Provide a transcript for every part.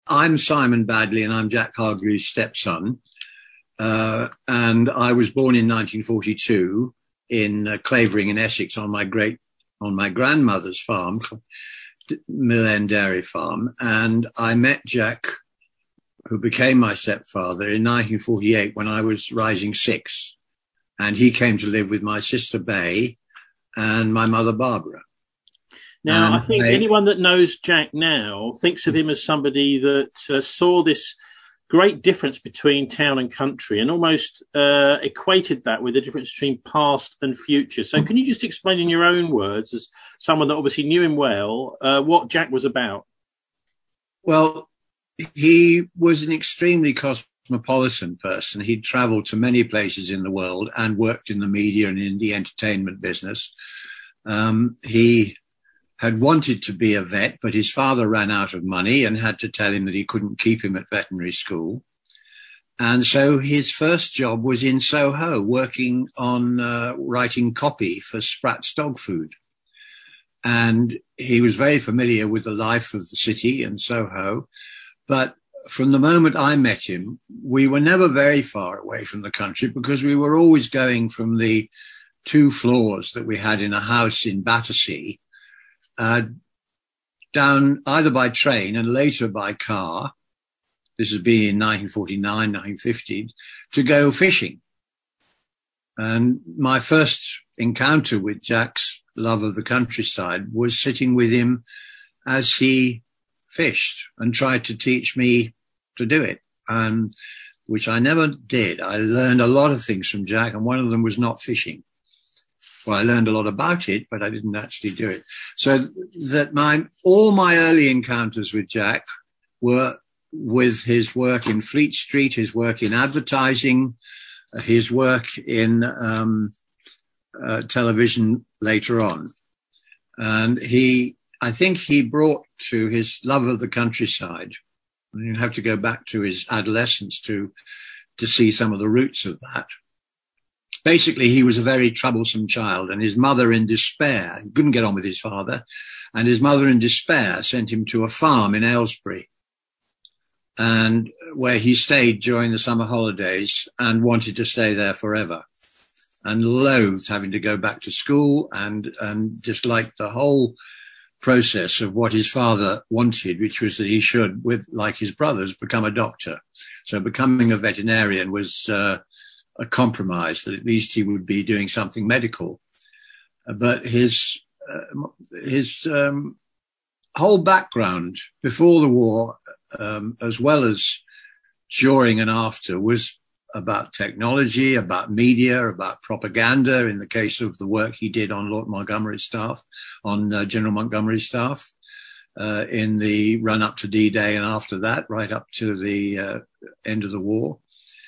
I'm Simon Badley, and I'm Jack Hargreaves' stepson. And I was born in 1942 in Clavering in Essex on my grandmother's farm, Mill End Dairy Farm. And I met Jack, who became my stepfather, in 1948 when I was rising 6. And he came to live with my sister Bay and my mother Barbara. Now, I think anyone that knows Jack now thinks of him as somebody that saw this great difference between town and country and almost equated that with the difference between past and future. So can you just explain in your own words, as someone that obviously knew him well, what Jack was about? Well, he was an extremely cosmopolitan person. He'd traveled to many places in the world and worked in the media and in the entertainment business. He had wanted to be a vet, but his father ran out of money and had to tell him that he couldn't keep him at veterinary school. And so his first job was in Soho, working on writing copy for Spratt's Dog Food. And he was very familiar with the life of the city and Soho. But from the moment I met him, we were never very far away from the country because we were always going from the 2 floors that we had in a house in Battersea down either by train and later by car. This has been in 1949, 1950, to go fishing. And my first encounter with Jack's love of the countryside was sitting with him as he fished and tried to teach me to do it, which I never did. I learned a lot of things from Jack, and one of them was not fishing. Well, I learned a lot about it, but I didn't actually do it. So that all my early encounters with Jack were with his work in Fleet Street, his work in advertising, his work in television later on. And I think he brought to his love of the countryside, and you have to go back to his adolescence to see some of the roots of that. Basically, he was a very troublesome child, and his mother in despair, he couldn't get on with his father, and his mother in despair sent him to a farm in Aylesbury, and where he stayed during the summer holidays and wanted to stay there forever, and loathed having to go back to school and disliked the whole process of what his father wanted, which was that he should, like his brothers, become a doctor. So becoming a veterinarian was a compromise, that at least he would be doing something medical. But his whole background before the war, as well as during and after, was about technology, about media, about propaganda, in the case of the work he did on Lord Montgomery's staff, on General Montgomery's staff, in the run-up to D-Day and after that, right up to the end of the war.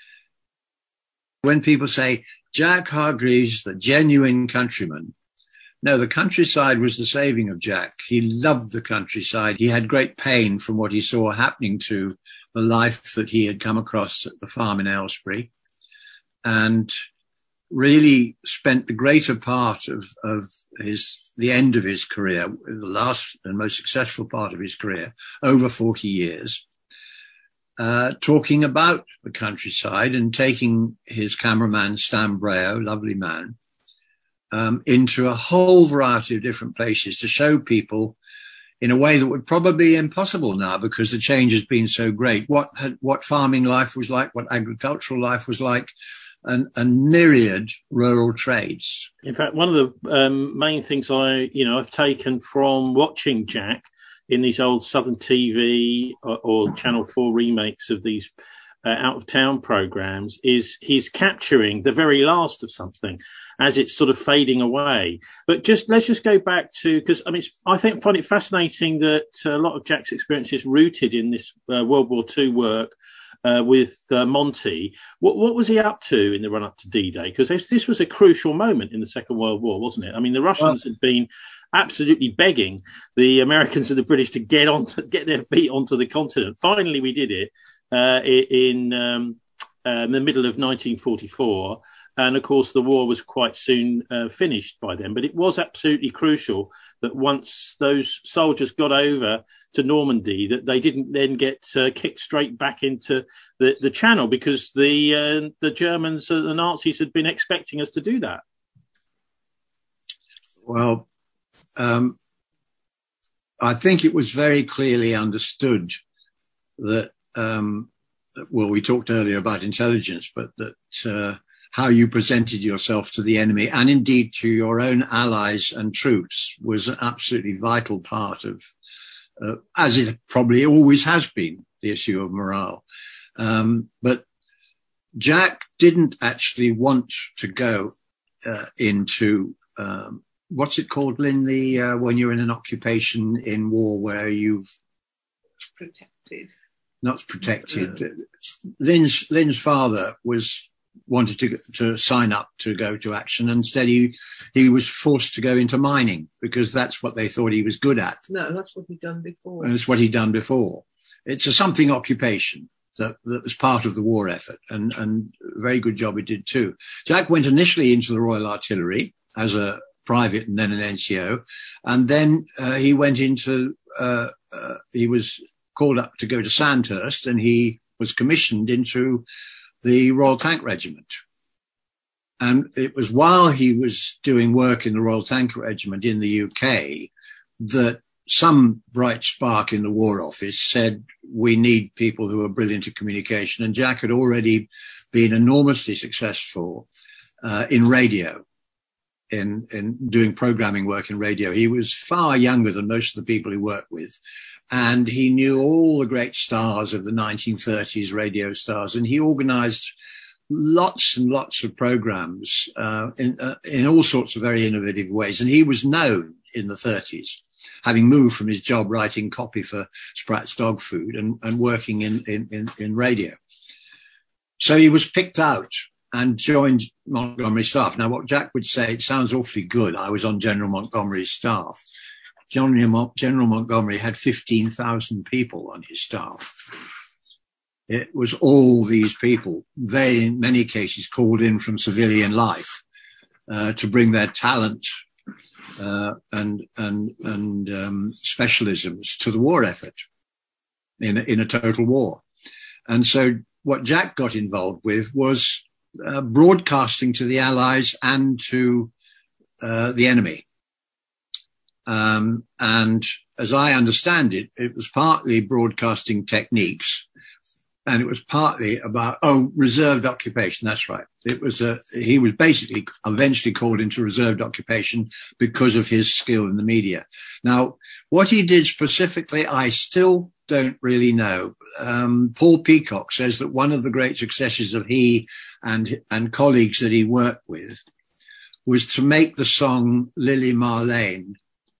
When people say, Jack Hargreaves, the genuine countryman, no, the countryside was the saving of Jack. He loved the countryside. He had great pain from what he saw happening to the life that he had come across at the farm in Aylesbury, and really spent the greater part of the end of his career, the last and most successful part of his career, over 40 years, talking about the countryside and taking his cameraman, Stan Brayo, lovely man, into a whole variety of different places to show people in a way that would probably be impossible now because the change has been so great, what farming life was like, what agricultural life was like, and myriad rural trades. In fact, one of the main things I've taken from watching Jack in these old Southern TV or Channel 4 remakes of these out-of-town programs is he's capturing the very last of something as it's sort of fading away. But let's just go back to, because I find it fascinating that a lot of Jack's experience is rooted in this World War II work with Monty. What was he up to in the run-up to D-Day? Because this was a crucial moment in the Second World War, wasn't it? I mean, the Russians had been absolutely begging the Americans and the British to get their feet onto the continent. Finally, we did it in the middle of 1944. And of course, the war was quite soon finished by then. But it was absolutely crucial that once those soldiers got over to Normandy, that they didn't then get kicked straight back into the Channel, because the Germans, the Nazis, had been expecting us to do that. Well, I think it was very clearly understood that, we talked earlier about intelligence, but that how you presented yourself to the enemy and indeed to your own allies and troops was an absolutely vital part of, as it probably always has been, the issue of morale. But Jack didn't actually want to go into what's it called, Lynn? When you're in an occupation in war where you've not protected. Lynn's father wanted to sign up to go to action. Instead, he was forced to go into mining because that's what they thought he was good at. No, that's what he'd done before. And it's what he'd done before. It's a something occupation that was part of the war effort, and a very good job he did too. Jack went initially into the Royal Artillery as a private and then an NCO, and then he went into he was called up to go to Sandhurst, and he was commissioned into the Royal Tank Regiment. And it was while he was doing work in the Royal Tank Regiment in the UK that some bright spark in the War Office said, we need people who are brilliant at communication. And Jack had already been enormously successful in radio, in doing programming work in radio. He was far younger than most of the people he worked with. And he knew all the great stars of the 1930s, radio stars. And he organized lots and lots of programs in all sorts of very innovative ways. And he was known in the 30s, having moved from his job writing copy for Spratt's Dog Food and working in radio. So he was picked out and joined Montgomery's staff. Now, what Jack would say, it sounds awfully good. I was on General Montgomery's staff. General Montgomery had 15,000 people on his staff. It was all these people, they in many cases called in from civilian life to bring their talent and specialisms to the war effort in a total war. And so what Jack got involved with was broadcasting to the Allies and to the enemy. And as I understand it, it was partly broadcasting techniques, and it was partly about, reserved occupation. That's right. It was he was basically eventually called into reserved occupation because of his skill in the media. Now, what he did specifically, I still don't really know. Paul Peacock says that one of the great successes of he and colleagues that he worked with was to make the song Lily Marlene,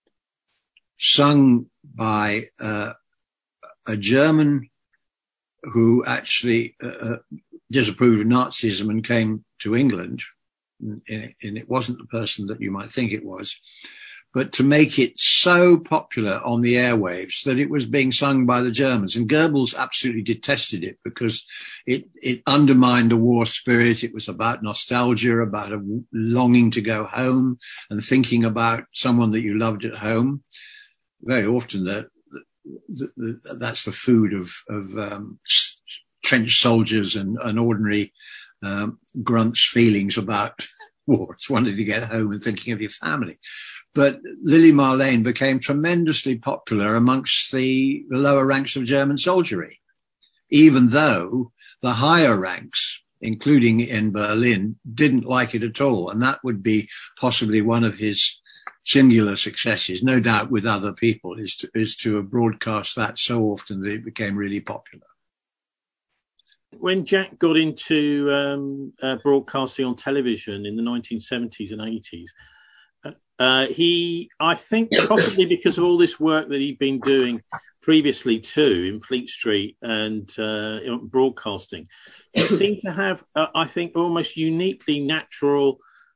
sung by a German who actually disapproved of Nazism and came to England. And it wasn't the person that you might think it was, but to make it so popular on the airwaves that it was being sung by the Germans. And Goebbels absolutely detested it because it undermined the war spirit. It was about nostalgia, about a longing to go home and thinking about someone that you loved at home. Very often that's the food of trench soldiers and ordinary grunts' feelings about war. It's wanting to get home and thinking of your family. But Lily Marlene became tremendously popular amongst the lower ranks of German soldiery, even though the higher ranks, including in Berlin, didn't like it at all. And that would be possibly one of his singular successes, no doubt with other people, is to have broadcast that so often that it became really popular. When Jack got into broadcasting on television in the 1970s and 80s, he, I think possibly because of all this work that he'd been doing previously too in Fleet Street and broadcasting, he seemed to have, I think, almost uniquely natural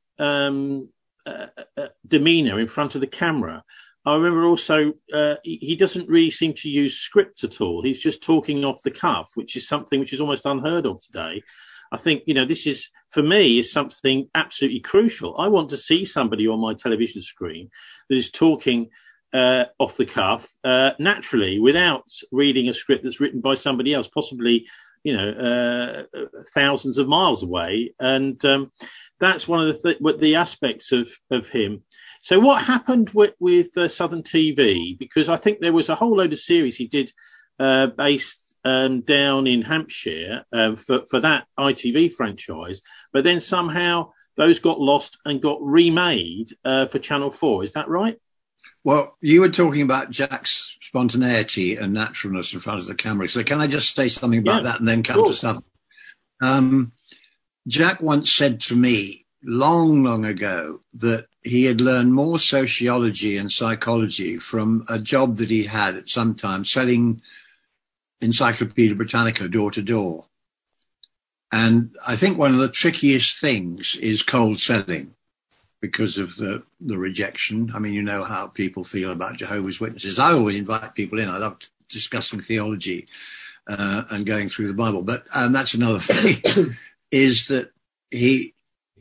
demeanour in front of the camera. I remember also he doesn't really seem to use script at all. He's just talking off the cuff, which is something which is almost unheard of today. I think, this is, for me, is something absolutely crucial. I want to see somebody on my television screen that is talking off the cuff, naturally, without reading a script that's written by somebody else, possibly, thousands of miles away. And that's one of the aspects of him. So what happened with Southern TV? Because I think there was a whole load of series he did based down in Hampshire for that ITV franchise, but then somehow those got lost and got remade for Channel 4. Is that right? Well, you were talking about Jack's spontaneity and naturalness in front of the camera. So can I just say something about that and then come to Southern? Jack once said to me long, long ago that he had learned more sociology and psychology from a job that he had at some time selling Encyclopedia Britannica door to door. And I think one of the trickiest things is cold selling because of the rejection. I mean, you know how people feel about Jehovah's Witnesses. I always invite people in. I love discussing theology and going through the Bible. But that's another thing, is that he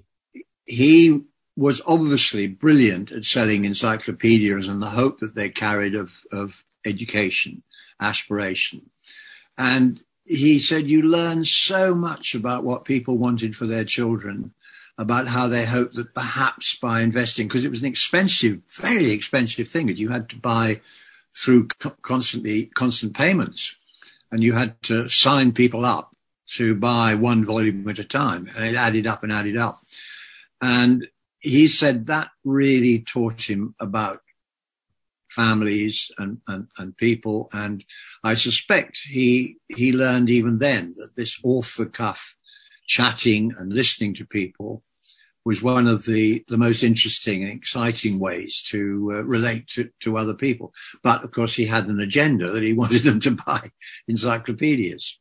was obviously brilliant at selling encyclopedias and the hope that they carried of education, aspiration. And he said, you learn so much about what people wanted for their children, about how they hoped that perhaps by investing, because it was an expensive, very expensive thing that you had to buy through constant payments. And you had to sign people up to buy one volume at a time. And it added up and added up. And he said that really taught him about families and people. And I suspect he learned even then that this off-the-cuff chatting and listening to people was one of the most interesting and exciting ways to relate to other people. But, of course, he had an agenda that he wanted them to buy encyclopedias.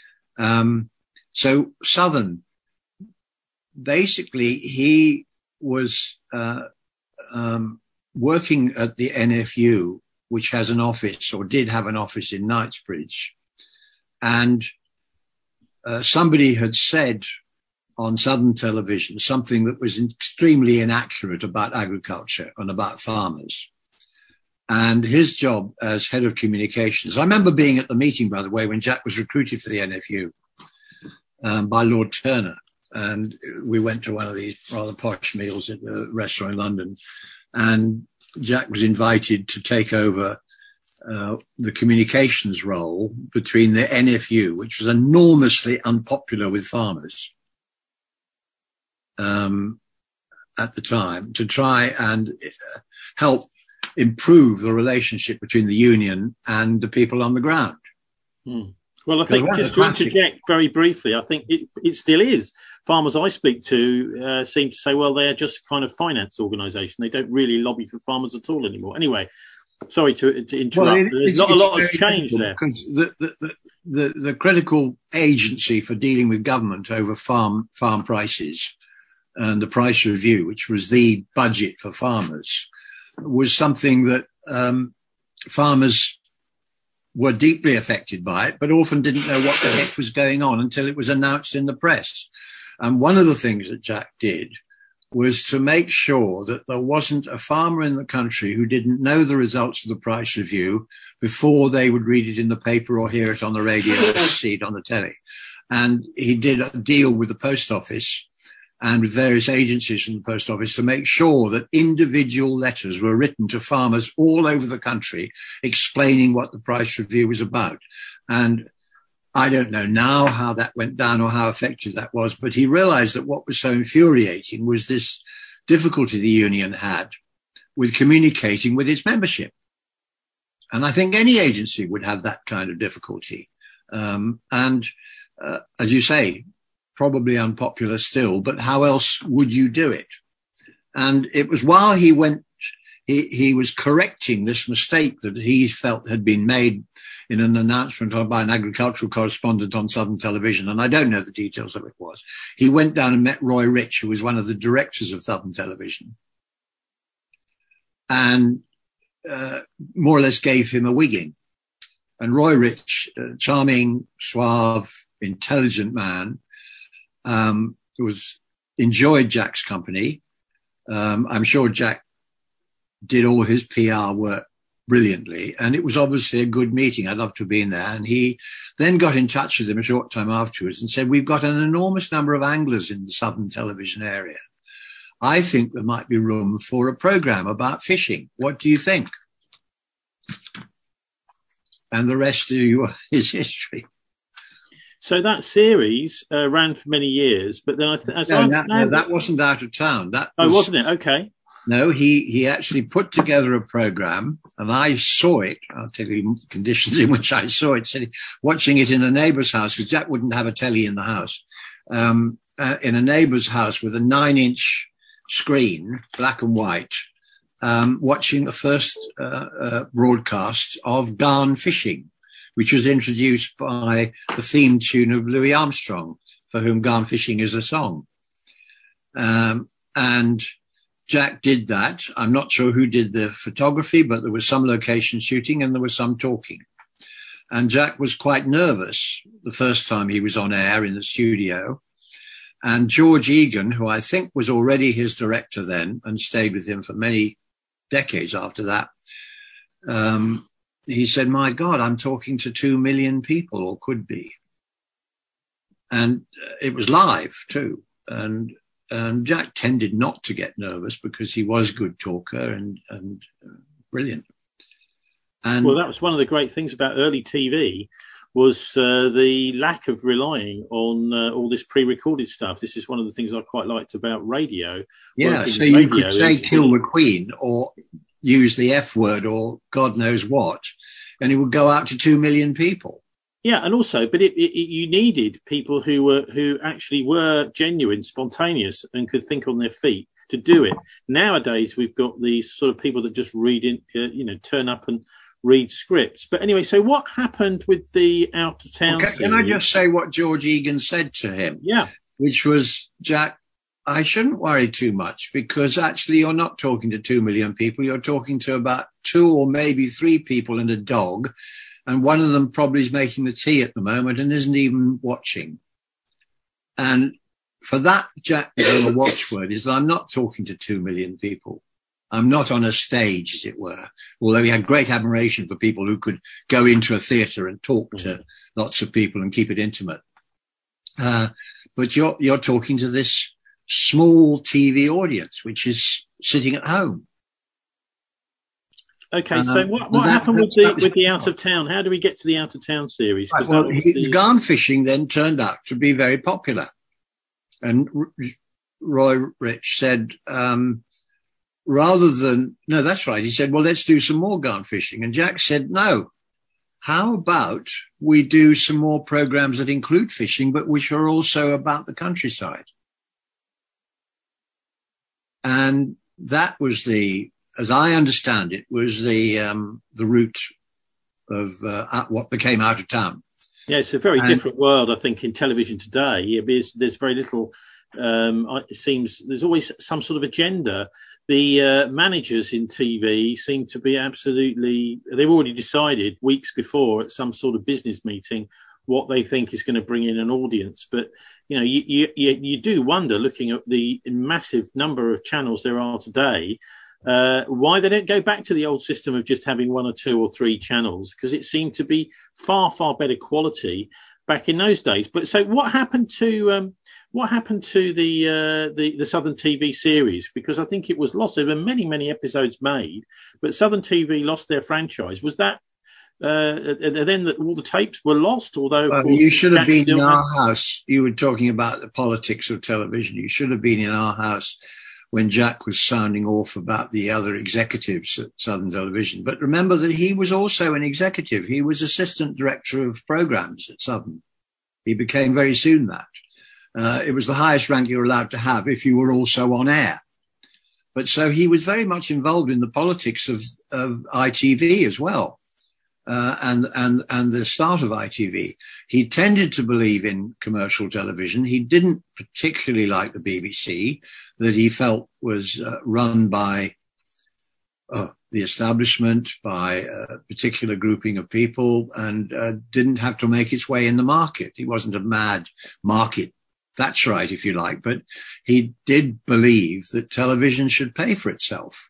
So Southern, basically, he was working at the NFU, which has an office, or did have an office, in Knightsbridge. And somebody had said on Southern Television something that was extremely inaccurate about agriculture and about farmers. And his job as head of communications, I remember being at the meeting, by the way, when Jack was recruited for the NFU by Lord Turner. And we went to one of these rather posh meals at the restaurant in London. And Jack was invited to take over the communications role between the NFU, which was enormously unpopular with farmers at the time, to try and help improve the relationship between the union and the people on the ground. Well, I think, just to interject very briefly, I think it still is. Farmers I speak to seem to say, well, they're just kind of finance organisation. They don't really lobby for farmers at all anymore. Anyway, sorry to interrupt. Not a lot has changed there. Because the critical agency for dealing with government over farm prices and the price review, which was the budget for farmers, was something that farmers were deeply affected by it, but often didn't know what the heck was going on until it was announced in the press. And one of the things that Jack did was to make sure that there wasn't a farmer in the country who didn't know the results of the price review before they would read it in the paper or hear it on the radio or see it on the telly. And he did a deal with the post office and with various agencies from the post office to make sure that individual letters were written to farmers all over the country explaining what the price review was about. And I don't know now how that went down or how effective that was, but he realized that what was so infuriating was this difficulty the union had with communicating with its membership. And I think any agency would have that kind of difficulty. As you say, probably unpopular still, but how else would you do it? And it was while he was correcting this mistake that he felt had been made in an announcement by an agricultural correspondent on Southern Television, and I don't know the details of it was. He went down and met Roy Rich, who was one of the directors of Southern Television, and more or less gave him a wigging. And Roy Rich, charming, suave, intelligent man, enjoyed Jack's company. I'm sure Jack did all his PR work brilliantly, and it was obviously a good meeting. I'd love to have been there. And he then got in touch with him a short time afterwards and said, we've got an enormous number of anglers in the southern television area. I think there might be room for a program about fishing. What do you think? And the rest is history. So that series ran for many years, but then that wasn't Out of Town. Wasn't it? Okay. No, he actually put together a program, and I saw it. I'll tell you the conditions in which I saw it. Watching it in a neighbour's house, because Jack wouldn't have a telly in the house. In a neighbour's house with a 9-inch screen, black and white, watching the first broadcast of Garn Fishing, which was introduced by the theme tune of Louis Armstrong, for whom Garn Fishing is a song. And Jack did that. I'm not sure who did the photography, but there was some location shooting and there was some talking. And Jack was quite nervous the first time he was on air in the studio. And George Egan, who I think was already his director then and stayed with him for many decades after that, he said, my God, I'm talking to 2 million people, or could be. And it was live too. And Jack tended not to get nervous because he was a good talker and brilliant. And well, that was one of the great things about early TV was the lack of relying on all this pre-recorded stuff. This is one of the things I quite liked about radio. Yeah, so you could say kill the Queen or use the F word or God knows what, and it would go out to 2 million people. Yeah, and also, but you needed people who actually were genuine, spontaneous, and could think on their feet to do it. Nowadays, we've got these sort of people that just turn up and read scripts. But anyway, so what happened with the Out of Town series? Can I just say what George Egan said to him? Yeah. Which was, Jack, I shouldn't worry too much because actually you're not talking to 2 million people. You're talking to about 2 or maybe 3 people and a dog. And one of them probably is making the tea at the moment and isn't even watching. And for that, Jack, the watchword is that I'm not talking to 2 million people. I'm not on a stage, as it were, although he had great admiration for people who could go into a theatre and talk to lots of people and keep it intimate. But you're talking to this small TV audience, which is sitting at home. Okay, so what happened with the Out of Town? How do we get to the Out of Town series? Right, well, Garn Fishing then turned out to be very popular. And Roy Rich said, no, that's right. He said, well, let's do some more Garn Fishing. And Jack said, no, how about we do some more programs that include fishing, but which are also about the countryside? And that was as I understand it, was the route of what became Out of Town. Yeah, it's a very different world, I think, in television today. There's very little. It seems there's always some sort of agenda. The managers in TV seem to be they've already decided weeks before at some sort of business meeting what they think is going to bring in an audience. But, you do wonder, looking at the massive number of channels there are today, why they don't go back to the old system of just having 1 or 2 or 3 channels, because it seemed to be far, far better quality back in those days. But so what happened to the Southern TV series? Because I think it was lost. There were many, many episodes made, but Southern TV lost their franchise. Was that then that all the tapes were lost? Although you should have been in our house. You were talking about the politics of television. You should have been in our house when Jack was sounding off about the other executives at Southern Television. But remember that he was also an executive. He was assistant director of programs at Southern. He became very soon that. It was the highest rank you were allowed to have if you were also on air. But so he was very much involved in the politics of ITV as well, and the start of ITV. He tended to believe in commercial television. He didn't particularly like the BBC, that he felt was run by the establishment, by a particular grouping of people, and didn't have to make its way in the market. He wasn't a mad market Thatcherite, if you like, but he did believe that television should pay for itself.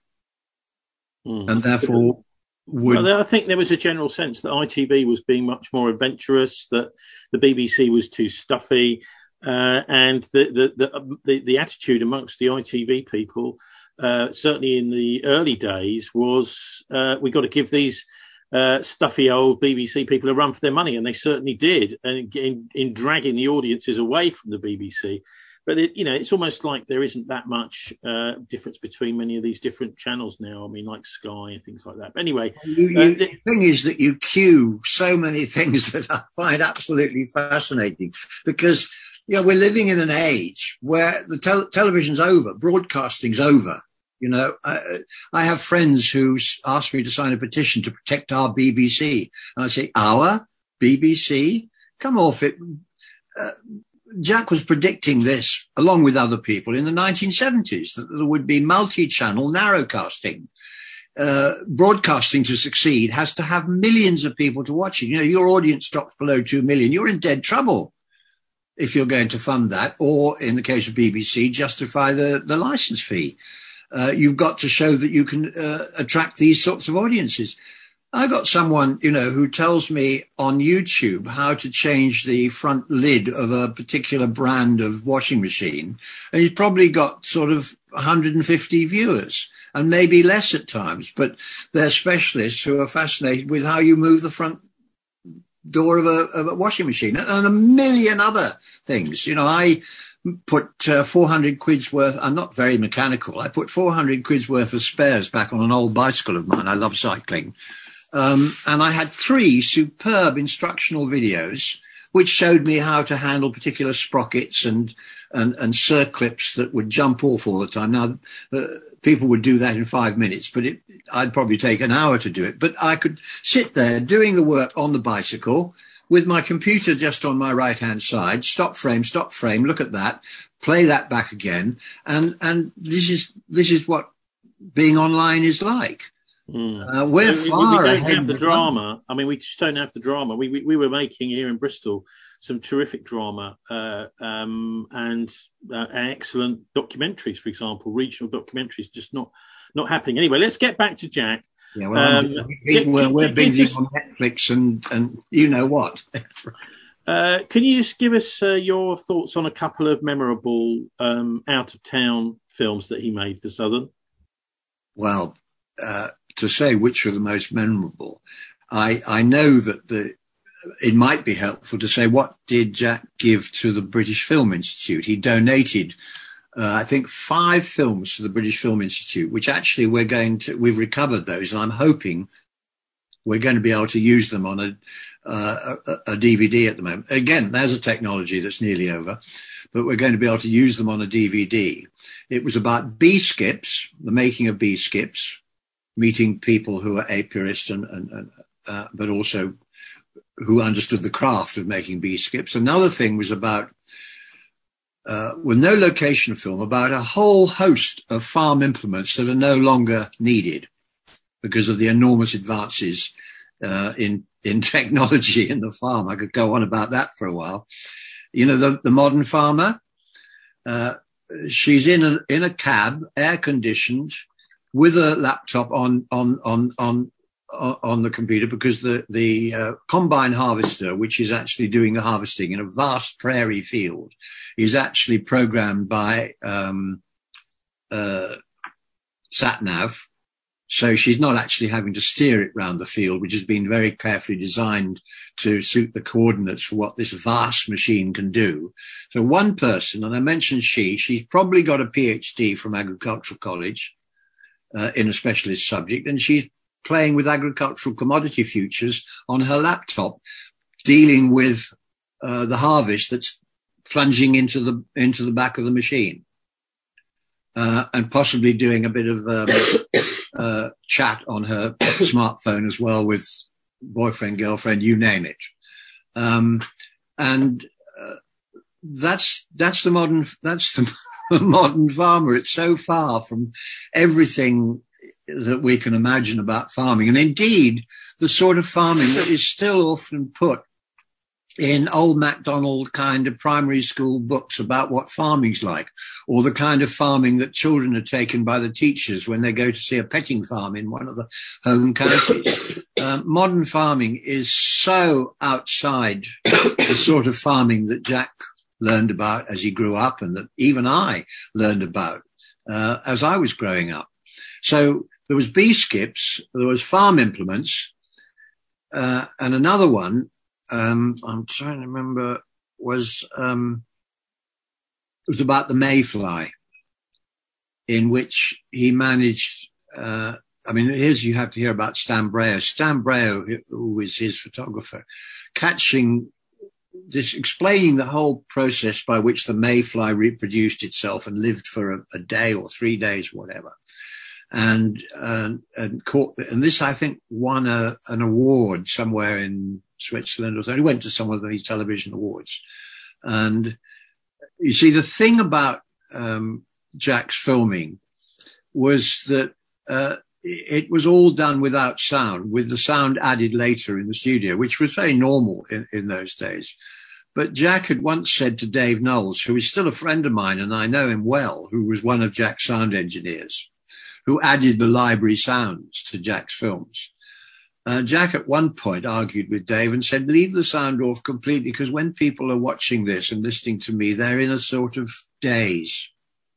And therefore Well, I think there was a general sense that ITV was being much more adventurous, that the BBC was too stuffy, and the attitude amongst the ITV people, certainly in the early days, was we got to give these stuffy old BBC people a run for their money, and they certainly did, and in dragging the audiences away from the BBC. But it's almost like there isn't that much difference between many of these different channels now. I mean, like Sky and things like that. But anyway, the thing is that you queue so many things that I find absolutely fascinating, because we're living in an age where the television's over, broadcasting's over. I have friends who ask me to sign a petition to protect our BBC, and I say, our BBC? Come off it. Jack was predicting this, along with other people, in the 1970s, that there would be multi-channel narrowcasting. Broadcasting to succeed has to have millions of people to watch it. Your audience drops below 2 million. You're in dead trouble if you're going to fund that, or in the case of BBC, justify the license fee. You've got to show that you can attract these sorts of audiences. I got someone, who tells me on YouTube how to change the front lid of a particular brand of washing machine. And he's probably got sort of 150 viewers, and maybe less at times, but they're specialists who are fascinated with how you move the front door of a washing machine and a million other things. I put 400 quid's worth. I'm not very mechanical. I put 400 quid's worth of spares back on an old bicycle of mine. I love cycling. And I had 3 superb instructional videos which showed me how to handle particular sprockets and circlips that would jump off all the time. Now, people would do that in 5 minutes, but I'd probably take an hour to do it. But I could sit there doing the work on the bicycle with my computer just on my right-hand side, stop frame, look at that, play that back again. And this is what being online is like. We're far ahead. We don't have the drama. I mean, we just don't have the drama. We were making here in Bristol some terrific drama and excellent documentaries, for example, regional documentaries, just not happening. Anyway, let's get back to Jack. Yeah, we're busy on Netflix and you know what. Can you just give us your thoughts on a couple of memorable out-of-town films that he made for Southern? Well, to say which were the most memorable, I know that it might be helpful to say, what did Jack give to the British Film Institute? He donated, I think, 5 films to the British Film Institute, which actually we've recovered those, and I'm hoping we're going to be able to use them on a DVD at the moment. Again, there's a technology that's nearly over, but we're going to be able to use them on a DVD. It was about bee skips, the making of bee skips, meeting people who are apiarists but also who understood the craft of making bee skips. Another thing was about, with no location film, about a whole host of farm implements that are no longer needed because of the enormous advances in technology in the farm. I could go on about that for a while. The modern farmer, she's in a cab, air conditioned, with a laptop on the computer, because the combine harvester, which is actually doing the harvesting in a vast prairie field, is actually programmed by sat-nav. So she's not actually having to steer it round the field, which has been very carefully designed to suit the coordinates for what this vast machine can do. So one person, and I mentioned she's probably got a PhD from Agricultural College in a specialist subject, and she's playing with agricultural commodity futures on her laptop, dealing with the harvest that's plunging into the back of the machine, and possibly doing a bit of chat on her smartphone as well with boyfriend, girlfriend, you name it. That's the modern farmer. It's so far from everything that we can imagine about farming, and indeed the sort of farming that is still often put in old MacDonald kind of primary school books about what farming's like, or the kind of farming that children are taken by the teachers when they go to see a petting farm in one of the home counties. Modern farming is so outside the sort of farming that Jack learned about as he grew up, and that even I learned about as I was growing up. So there was bee skips, there was farm implements, and another one, I'm trying to remember, was it was about the mayfly, in which he managed, here's you have to hear about Stan Brayo. Stan Brayo, who was his photographer, explaining the whole process by which the mayfly reproduced itself and lived for a day or 3 days, whatever. And this, I think, won an award somewhere in Switzerland or so. He went to some of these television awards. And you see, the thing about Jack's filming was that it was all done without sound, with the sound added later in the studio, which was very normal in those days. But Jack had once said to Dave Knowles, who is still a friend of mine, and I know him well, who was one of Jack's sound engineers, who added the library sounds to Jack's films. Jack at one point argued with Dave and said, leave the sound off completely, because when people are watching this and listening to me, they're in a sort of daze.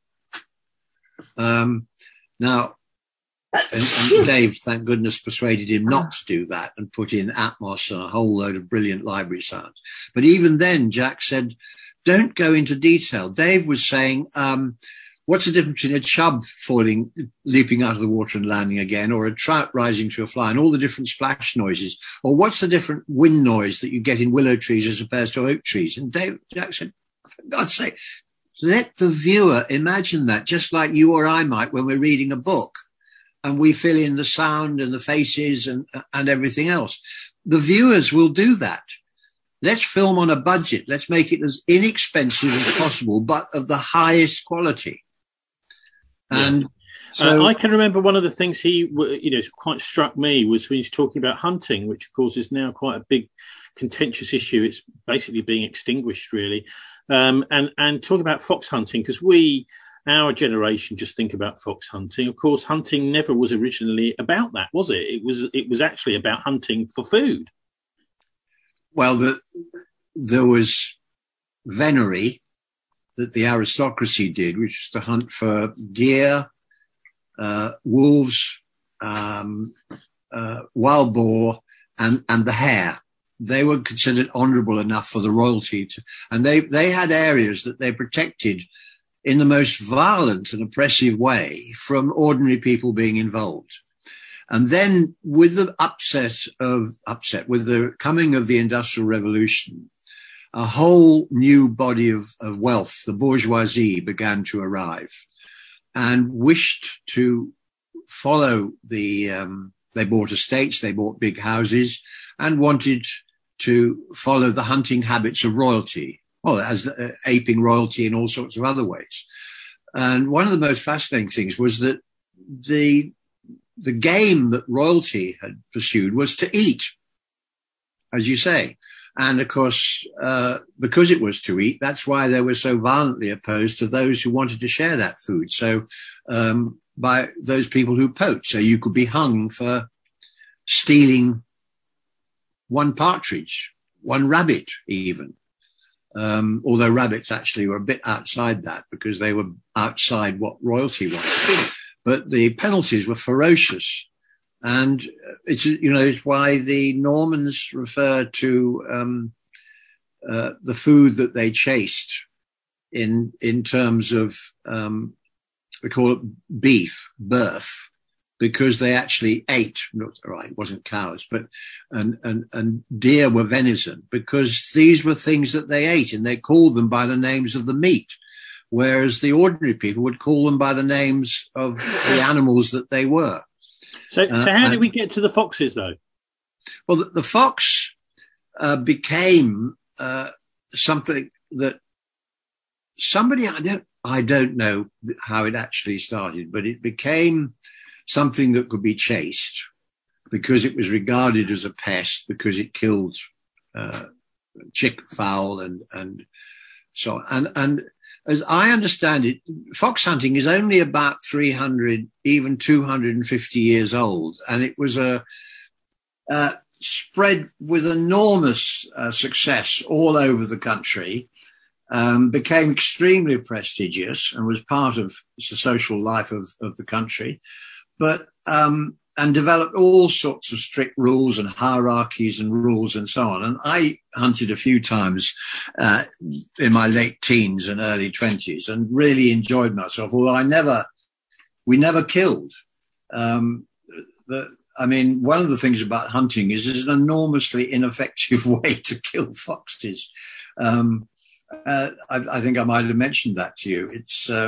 Now, and Dave, thank goodness, persuaded him not to do that and put in Atmos and a whole load of brilliant library sounds. But even then, Jack said, don't go into detail. Dave was saying, what's the difference between a chub leaping out of the water and landing again, or a trout rising to a fly, and all the different splash noises? Or what's the different wind noise that you get in willow trees as opposed to oak trees? And Jack said, for God's sake, let the viewer imagine that, just like you or I might when we're reading a book and we fill in the sound and the faces and everything else. The viewers will do that. Let's film on a budget. Let's make it as inexpensive as possible, but of the highest quality. And so I can remember one of the things he, quite struck me was when he's talking about hunting, which of course is now quite a big contentious issue. It's basically being extinguished, really. And talking about fox hunting, because our generation just think about fox hunting. Of course, hunting never was originally about that, was it? It was actually about hunting for food. Well, there was venery that the aristocracy did, which was to hunt for deer, wolves, wild boar, and the hare. They were considered honourable enough for the royalty and they had areas that they protected in the most violent and oppressive way from ordinary people being involved. And then with the with the coming of the Industrial Revolution, a whole new body of wealth, the bourgeoisie, began to arrive and wished to follow they bought estates, they bought big houses, and wanted to follow the hunting habits of royalty, well, as aping royalty in all sorts of other ways. And one of the most fascinating things was that the game that royalty had pursued was to eat, as you say. And of course, because it was to eat, that's why they were so violently opposed to those who wanted to share that food. So, by those people who poached. So you could be hung for stealing one partridge, one rabbit even. Although rabbits actually were a bit outside that because they were outside what royalty wanted. But the penalties were ferocious. And it's why the Normans refer to the food that they chased in terms of they call it beef, because they actually ate. Right, it wasn't cows, but and deer were venison, because these were things that they ate, and they called them by the names of the meat, whereas the ordinary people would call them by the names of the animals that they were. So how did we get to the foxes, though? Well, the fox became something that somebody, I don't know how it actually started, but it became something that could be chased because it was regarded as a pest, because it killed chick fowl and so on. And as I understand it, fox hunting is only about 300, even 250 years old. And it was spread with enormous success all over the country, became extremely prestigious and was part of the social life of the country, but and developed all sorts of strict rules and hierarchies and rules and so on. And I hunted a few times in my late teens and early 20s and really enjoyed myself, although we never killed. One of the things about hunting is it's an enormously ineffective way to kill foxes. I think I might have mentioned that to you.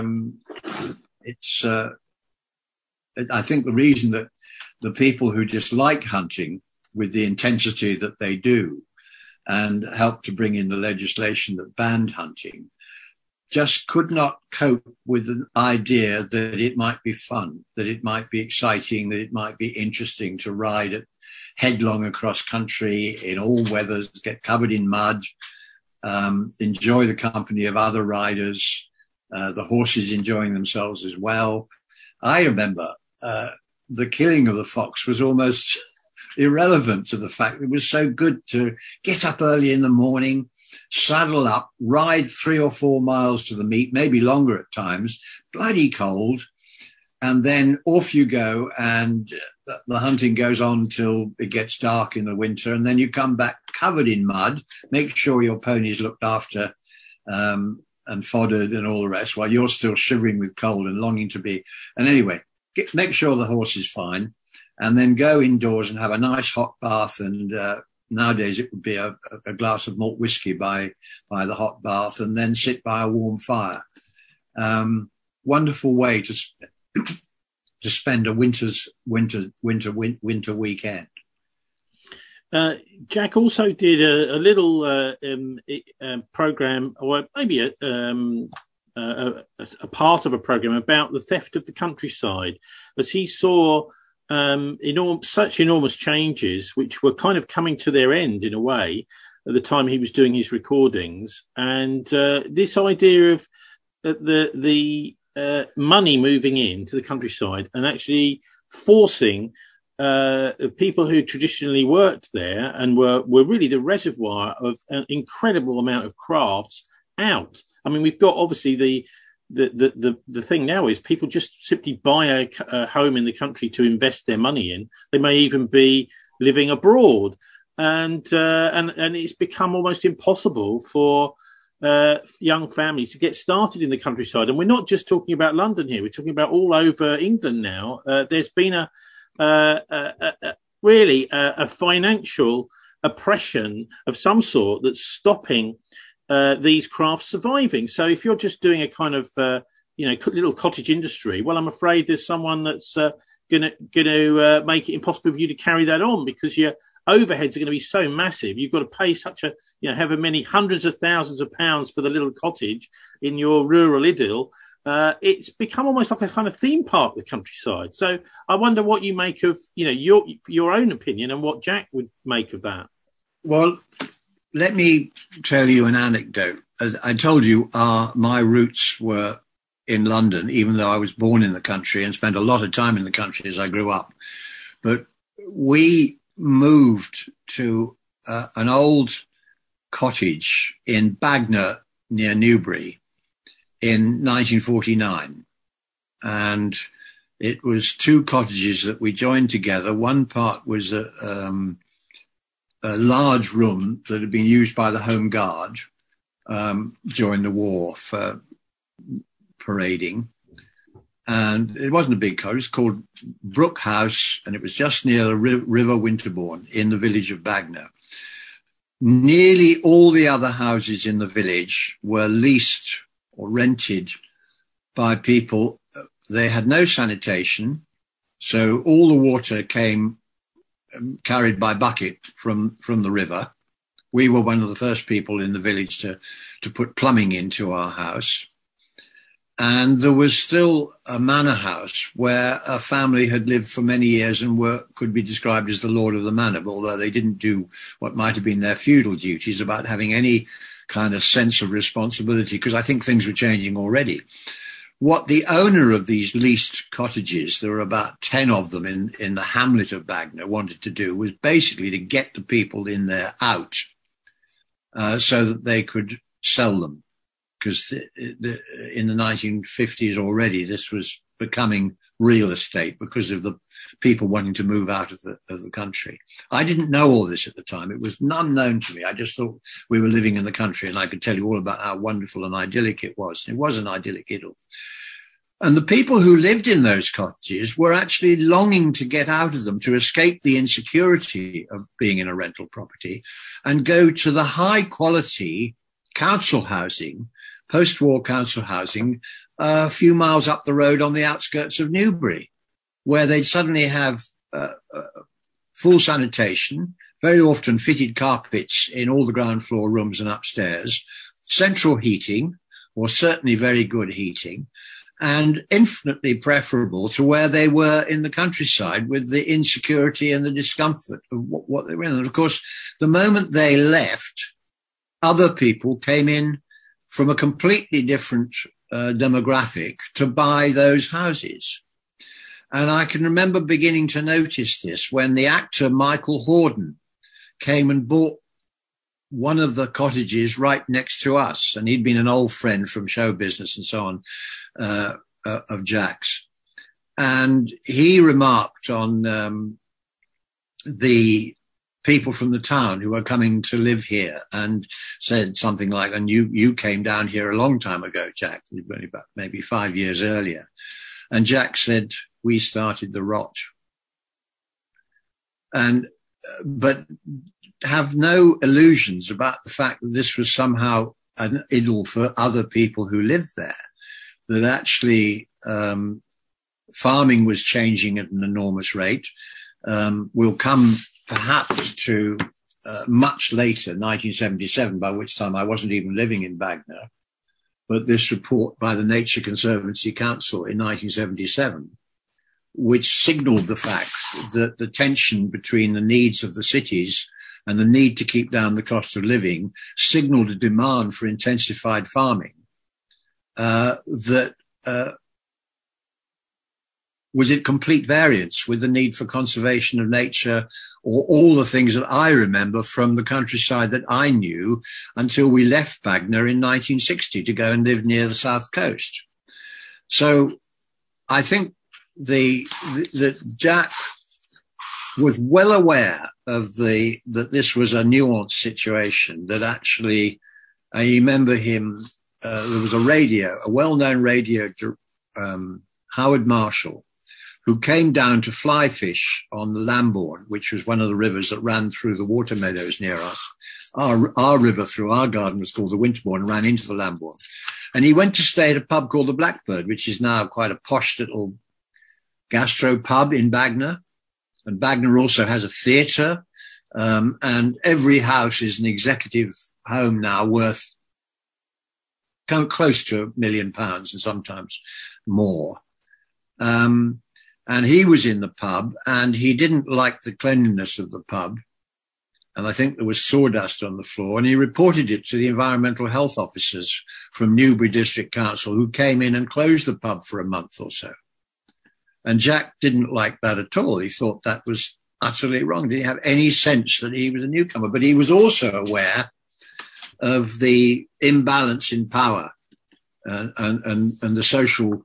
I think the reason that the people who dislike hunting with the intensity that they do and helped to bring in the legislation that banned hunting just could not cope with an idea that it might be fun, that it might be exciting, that it might be interesting to ride it headlong across country in all weathers, get covered in mud, enjoy the company of other riders, the horses enjoying themselves as well. I remember the killing of the fox was almost irrelevant to the fact it was so good to get up early in the morning, saddle up, ride 3 or 4 miles to the meet, maybe longer at times, bloody cold, and then off you go, and the hunting goes on till it gets dark in the winter, and then you come back covered in mud, make sure your pony's looked after and foddered and all the rest, while you're still shivering with cold and longing to be. And anyway, make sure the horse is fine, and then go indoors and have a nice hot bath. And nowadays it would be a glass of malt whiskey by the hot bath, and then sit by a warm fire. Wonderful way to spend a winter weekend. Jack also did a little program, or maybe a part of a program about the theft of the countryside, as he saw such enormous changes, which were kind of coming to their end in a way at the time he was doing his recordings, and this idea of the money moving into the countryside and actually forcing people who traditionally worked there and were really the reservoir of an incredible amount of crafts out. I mean, we've got obviously the thing now is people just simply buy a home in the country to invest their money in. They may even be living abroad, and it's become almost impossible for young families to get started in the countryside. And we're not just talking about London here; we're talking about all over England now. There's been really a financial oppression of some sort that's stopping these crafts surviving. So if you're just doing a kind of little cottage industry, well, I'm afraid there's someone that's going to make it impossible for you to carry that on, because your overheads are going to be so massive. You've got to pay such a however many hundreds of thousands of pounds for the little cottage in your rural idyll. It's become almost like a kind of theme park, the countryside. So I wonder what you make of, your own opinion and what Jack would make of that. Well, let me tell you an anecdote. As I told you, my roots were in London, even though I was born in the country and spent a lot of time in the country as I grew up. But we moved to an old cottage in Bagnor near Newbury in 1949. And it was 2 cottages that we joined together. One part was a large room that had been used by the Home Guard during the war for parading. And it wasn't a big cottage. It was called Brook House, and it was just near the River Winterbourne in the village of Bagnor. Nearly all the other houses in the village were leased or rented by people. They had no sanitation, so all the water came carried by bucket from the river. We were one of the first people in the village to put plumbing into our house. And there was still a manor house where a family had lived for many years and could be described as the lord of the manor, although they didn't do what might have been their feudal duties about having any kind of sense of responsibility, because I think things were changing already. What the owner of these leased cottages, there were about 10 of them in the hamlet of Bagnor, wanted to do was basically to get the people in there out so that they could sell them. Because in the 1950s already, this was becoming real estate because of the people wanting to move out of the country. I didn't know all this at the time. It was unknown to me. I just thought we were living in the country, and I could tell you all about how wonderful and idyllic it was. It was an idyllic idyll. And the people who lived in those cottages were actually longing to get out of them, to escape the insecurity of being in a rental property and go to the high quality council housing, post-war council housing, a few miles up the road on the outskirts of Newbury, where they'd suddenly have full sanitation, very often fitted carpets in all the ground floor rooms and upstairs, central heating, or certainly very good heating, and infinitely preferable to where they were in the countryside with the insecurity and the discomfort of what they were in. And of course, the moment they left, other people came in from a completely different demographic to buy those houses. And I can remember beginning to notice this when the actor Michael Hordern came and bought one of the cottages right next to us. And he'd been an old friend from show business and so on, of Jack's. And he remarked on the people from the town who were coming to live here and said something like, and you came down here a long time ago, Jack, only about maybe 5 years earlier. And Jack said, we started the rot. But have no illusions about the fact that this was somehow an idyll for other people who lived there, that actually farming was changing at an enormous rate. We'll come perhaps to much later, 1977, by which time I wasn't even living in Bagnor, but this report by the Nature Conservancy Council in 1977, which signalled the fact that the tension between the needs of the cities and the need to keep down the cost of living signalled a demand for intensified farming that was at complete variance with the need for conservation of nature, or all the things that I remember from the countryside that I knew until we left Bagnor in 1960 to go and live near the south coast. So I think that Jack was well aware of that this was a nuanced situation, that actually, I remember him, there was a well-known radio, Howard Marshall, who came down to fly fish on the Lambourne, which was one of the rivers that ran through the water meadows near us. Our river through our garden was called the Winterbourne and ran into the Lambourne. And he went to stay at a pub called the Blackbird, which is now quite a posh little gastro pub in Bagnor. And Bagnor also has a theatre, and every house is an executive home now worth close to £1 million and sometimes more. And he was in the pub, and he didn't like the cleanliness of the pub. And I think there was sawdust on the floor, and he reported it to the environmental health officers from Newbury District Council, who came in and closed the pub for a month or so. And Jack didn't like that at all. He thought that was utterly wrong. He didn't have any sense that he was a newcomer, but he was also aware of the imbalance in power and the social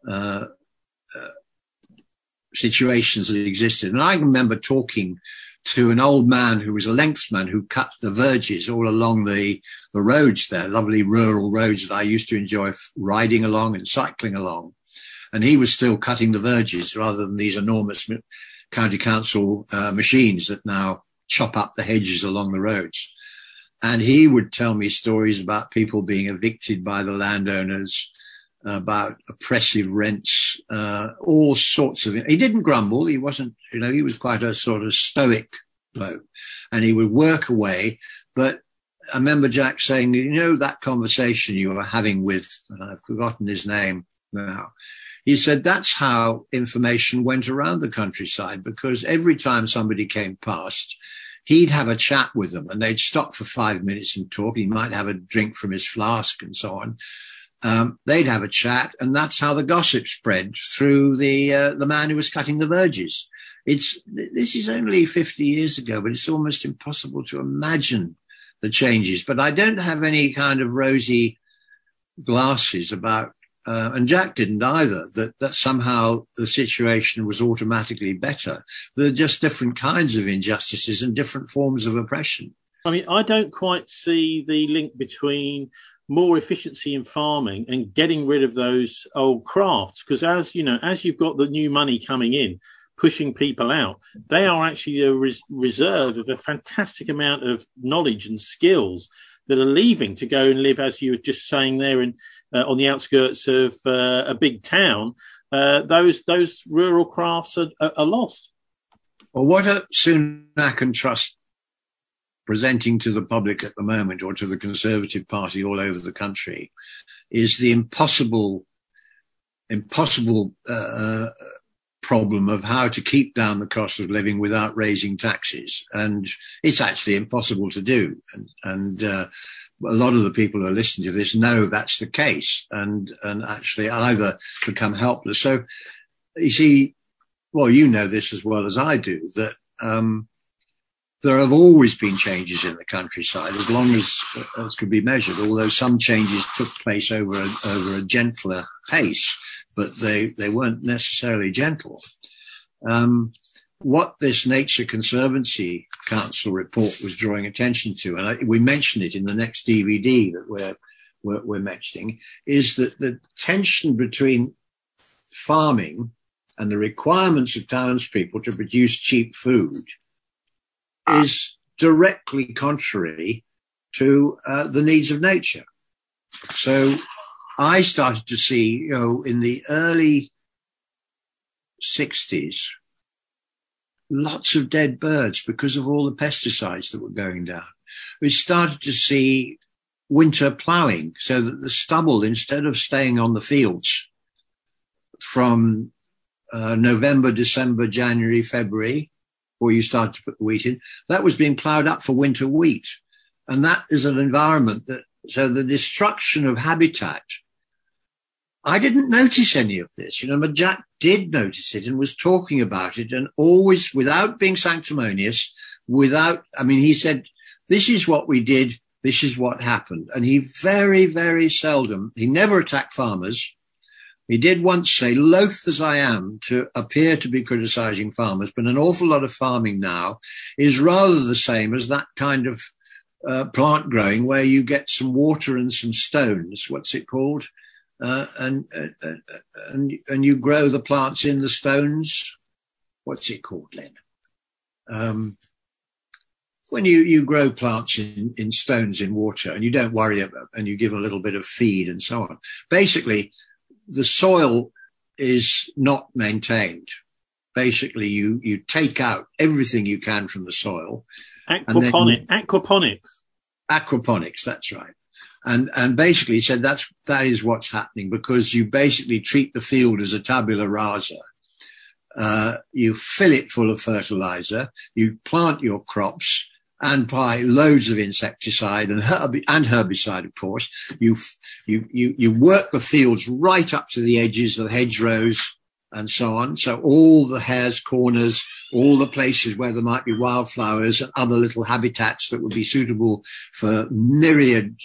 situations that existed. And I remember talking to an old man who was a lengthsman who cut the verges all along the roads there, lovely rural roads that I used to enjoy riding along and cycling along. And he was still cutting the verges rather than these enormous county council machines that now chop up the hedges along the roads. And he would tell me stories about people being evicted by the landowners, about oppressive rents, all sorts of it. He didn't grumble. He wasn't, he was quite a sort of stoic bloke, and he would work away. But I remember Jack saying, that conversation you were having with, and I've forgotten his name now. He said that's how information went around the countryside, because every time somebody came past, he'd have a chat with them and they'd stop for 5 minutes and talk. He might have a drink from his flask and so on. They'd have a chat, and that's how the gossip spread through the man who was cutting the verges. This is only 50 years ago, but it's almost impossible to imagine the changes. But I don't have any kind of rosy glasses about, and Jack didn't either, that somehow the situation was automatically better. There are just different kinds of injustices and different forms of oppression. I mean, I don't quite see the link between more efficiency in farming and getting rid of those old crafts, because as you've got the new money coming in, pushing people out, they are actually a reserve of a fantastic amount of knowledge and skills that are leaving to go and live, as you were just saying there, on the outskirts of a big town. Those rural crafts are lost. Well, what are Sunak and Truss presenting to the public at the moment, or to the Conservative Party all over the country, is the impossible problem of how to keep down the cost of living without raising taxes. And it's actually impossible to do. And a lot of the people who are listening to this know that's the case, and actually either become helpless. So you see, well, you know this as well as I do, that there have always been changes in the countryside, as long as could be measured, although some changes took place over a gentler pace, but they weren't necessarily gentle. What this Nature Conservancy Council report was drawing attention to, and we mentioned it in the next DVD that we're mentioning, is that the tension between farming and the requirements of townspeople to produce cheap food is directly contrary to the needs of nature. So I started to see, in the early 60s, lots of dead birds because of all the pesticides that were going down. We started to see winter ploughing, so that the stubble, instead of staying on the fields from November, December, January, February, or you start to put the wheat in, that was being ploughed up for winter wheat. And that is an environment so the destruction of habitat, I didn't notice any of this, but Jack did notice it and was talking about it, and always without being sanctimonious, he said, this is what we did, this is what happened. And he very, very seldom, he never attacked farmers. He did once say, loath as I am to appear to be criticizing farmers, but an awful lot of farming now is rather the same as that kind of plant growing where you get some water and some stones. What's it called? And you grow the plants in the stones. What's it called, Len? When you grow plants in stones in water, and you don't worry about, and you give a little bit of feed and so on. Basically, the soil is not maintained. Basically, you take out everything you can from the soil. Aquaponics, that's right. And basically he said that is what's happening, because you basically treat the field as a tabula rasa. You fill it full of fertilizer, you plant your crops and apply loads of insecticide and herbicide, of course. You work the fields right up to the edges of the hedgerows and so on. So all the hares' corners, all the places where there might be wildflowers and other little habitats that would be suitable for myriad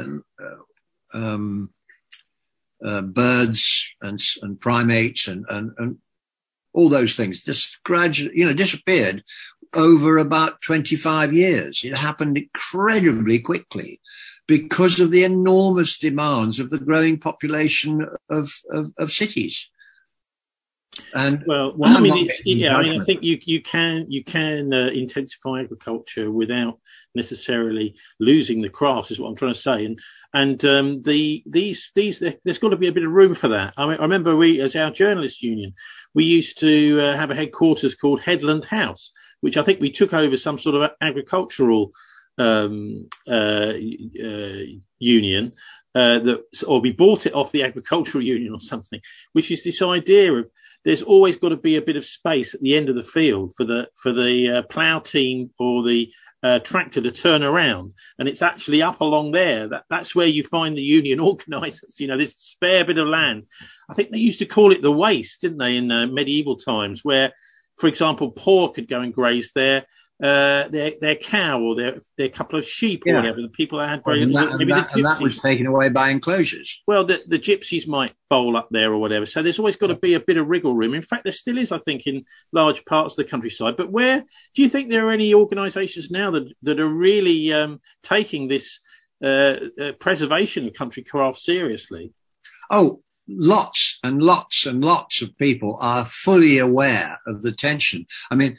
birds and primates and all those things just gradually, disappeared over about 25 years. It happened incredibly quickly because of the enormous demands of the growing population of cities. And I think you can intensify agriculture without necessarily losing the crafts, is what I'm trying to say. And there's got to be a bit of room for that. I remember we, as our journalists union, we used to have a headquarters called Headland House, which I think we took over some sort of agricultural union, or we bought it off the agricultural union or something, which is this idea of there's always got to be a bit of space at the end of the field for the plough team or the tractor to turn around, and it's actually up along there. That's where you find the union organisers. This spare bit of land. I think they used to call it the waste, didn't they, in medieval times, where, for example, poor could go and graze their cow or their couple of sheep or whatever. The people that had and that was taken away by enclosures. Well, the gypsies might bowl up there or whatever. So there's always got to be a bit of wriggle room. In fact, there still is, I think, in large parts of the countryside. But where do you think there are any organisations now that are really taking this preservation of country craft seriously? Oh, lots and lots and lots of people are fully aware of the tension. I mean,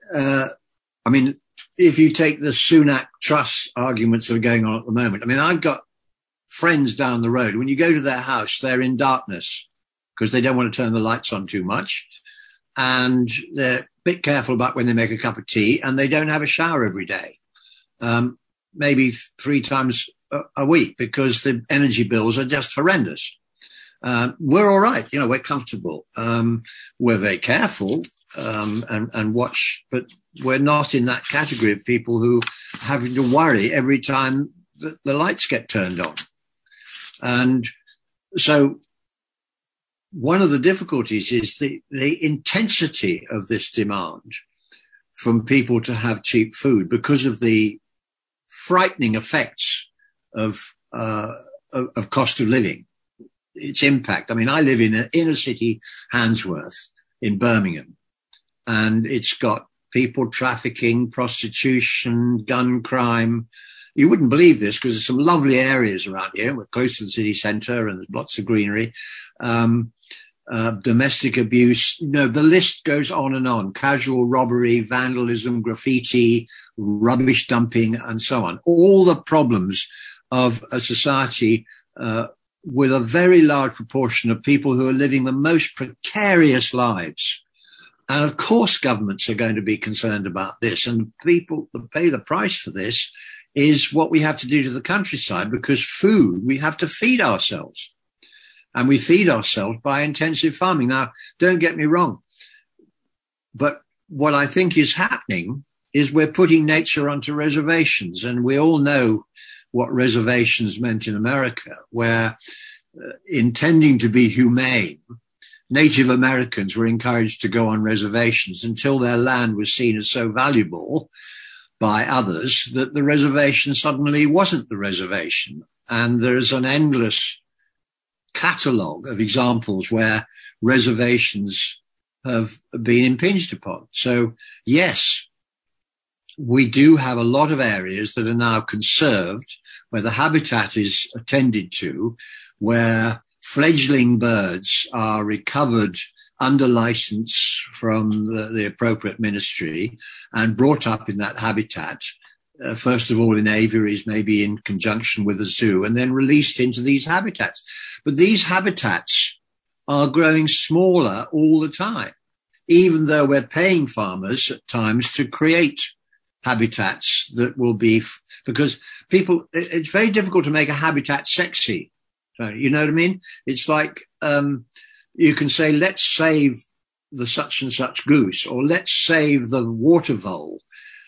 if you take the Sunak Trust arguments that are going on at the moment, I've got friends down the road. When you go to their house, they're in darkness because they don't want to turn the lights on too much. And they're a bit careful about when they make a cup of tea, and they don't have a shower every day, maybe 3 times a week, because the energy bills are just horrendous. We're all right. We're comfortable. We're very careful. And watch, but we're not in that category of people who are having to worry every time that the lights get turned on. And so one of the difficulties is the intensity of this demand from people to have cheap food because of the frightening effects of cost of living, its impact. I live in an inner city, Handsworth, in Birmingham. And it's got people trafficking, prostitution, gun crime. You wouldn't believe this because there's some lovely areas around here. We're close to the city centre and there's lots of greenery. Domestic abuse. The list goes on and on. Casual robbery, vandalism, graffiti, rubbish dumping, and so on. All the problems of a society with a very large proportion of people who are living the most precarious lives. And of course, governments are going to be concerned about this. And people that pay the price for this is what we have to do to the countryside, because food, we have to feed ourselves. And we feed ourselves by intensive farming. Now, don't get me wrong. But what I think is happening is we're putting nature onto reservations. And we all know what reservations meant in America, where intending to be humane, Native Americans were encouraged to go on reservations until their land was seen as so valuable by others that the reservation suddenly wasn't the reservation. And there's an endless catalogue of examples where reservations have been impinged upon. So, yes, we do have a lot of areas that are now conserved, where the habitat is attended to, where fledgling birds are recovered under license from the appropriate ministry and brought up in that habitat, first of all in aviaries, maybe in conjunction with a zoo, and then released into these habitats. But these habitats are growing smaller all the time, even though we're paying farmers at times to create habitats that will be, because it's very difficult to make a habitat sexy. You know what I mean? It's like you can say, let's save the such and such goose, or let's save the water vole.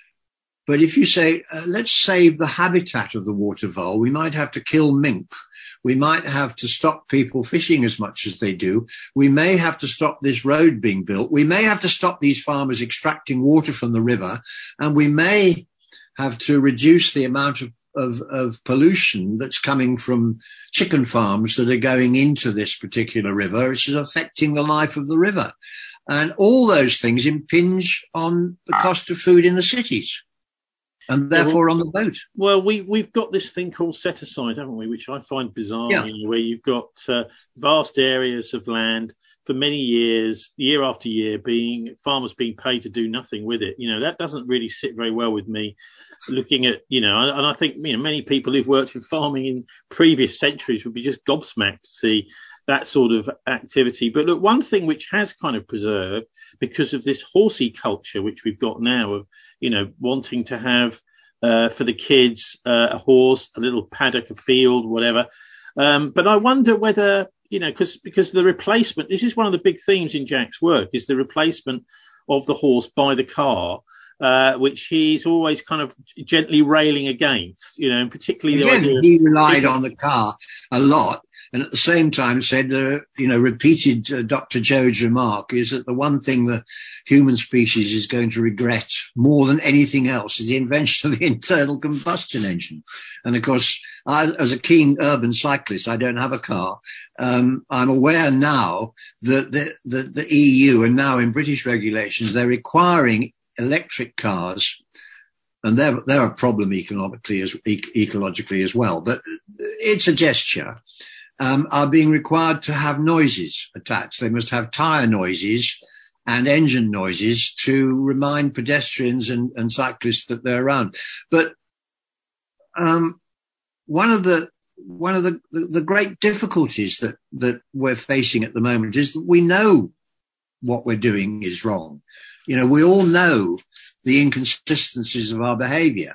But if you say, let's save the habitat of the water vole, we might have to kill mink. We might have to stop people fishing as much as they do. We may have to stop this road being built. We may have to stop these farmers extracting water from the river. And we may have to reduce the amount of pollution that's coming from chicken farms that are going into this particular river, which is affecting the life of the river. And all those things impinge on the cost of food in the cities and therefore on the boat. Well, we've got this thing called set aside, haven't we, which I find bizarre, where you've got vast areas of land for many years, year after year, farmers being paid to do nothing with it. That doesn't really sit very well with me. Looking at, and I think, many people who've worked in farming in previous centuries would be just gobsmacked to see that sort of activity. But look, one thing which has kind of preserved, because of this horsey culture which we've got now of, wanting to have for the kids, a horse, a little paddock, a field, whatever. But I wonder whether, because the replacement, this is one of the big themes in Jack's work, is the replacement of the horse by the car, which he's always kind of gently railing against, and particularly Again, he relied on the car a lot, and at the same time said, repeated Dr. Joad's remark is that the one thing the human species is going to regret more than anything else is the invention of the internal combustion engine. And of course, as a keen urban cyclist, I don't have a car. I'm aware now that the EU and now in British regulations, they're requiring electric cars, and they're a problem ecologically as well, but it's a gesture, are being required to have noises attached. They must have tyre noises and engine noises to remind pedestrians and cyclists that they're around. But one of the great difficulties that we're facing at the moment is that we know what we're doing is wrong. We all know the inconsistencies of our behaviour.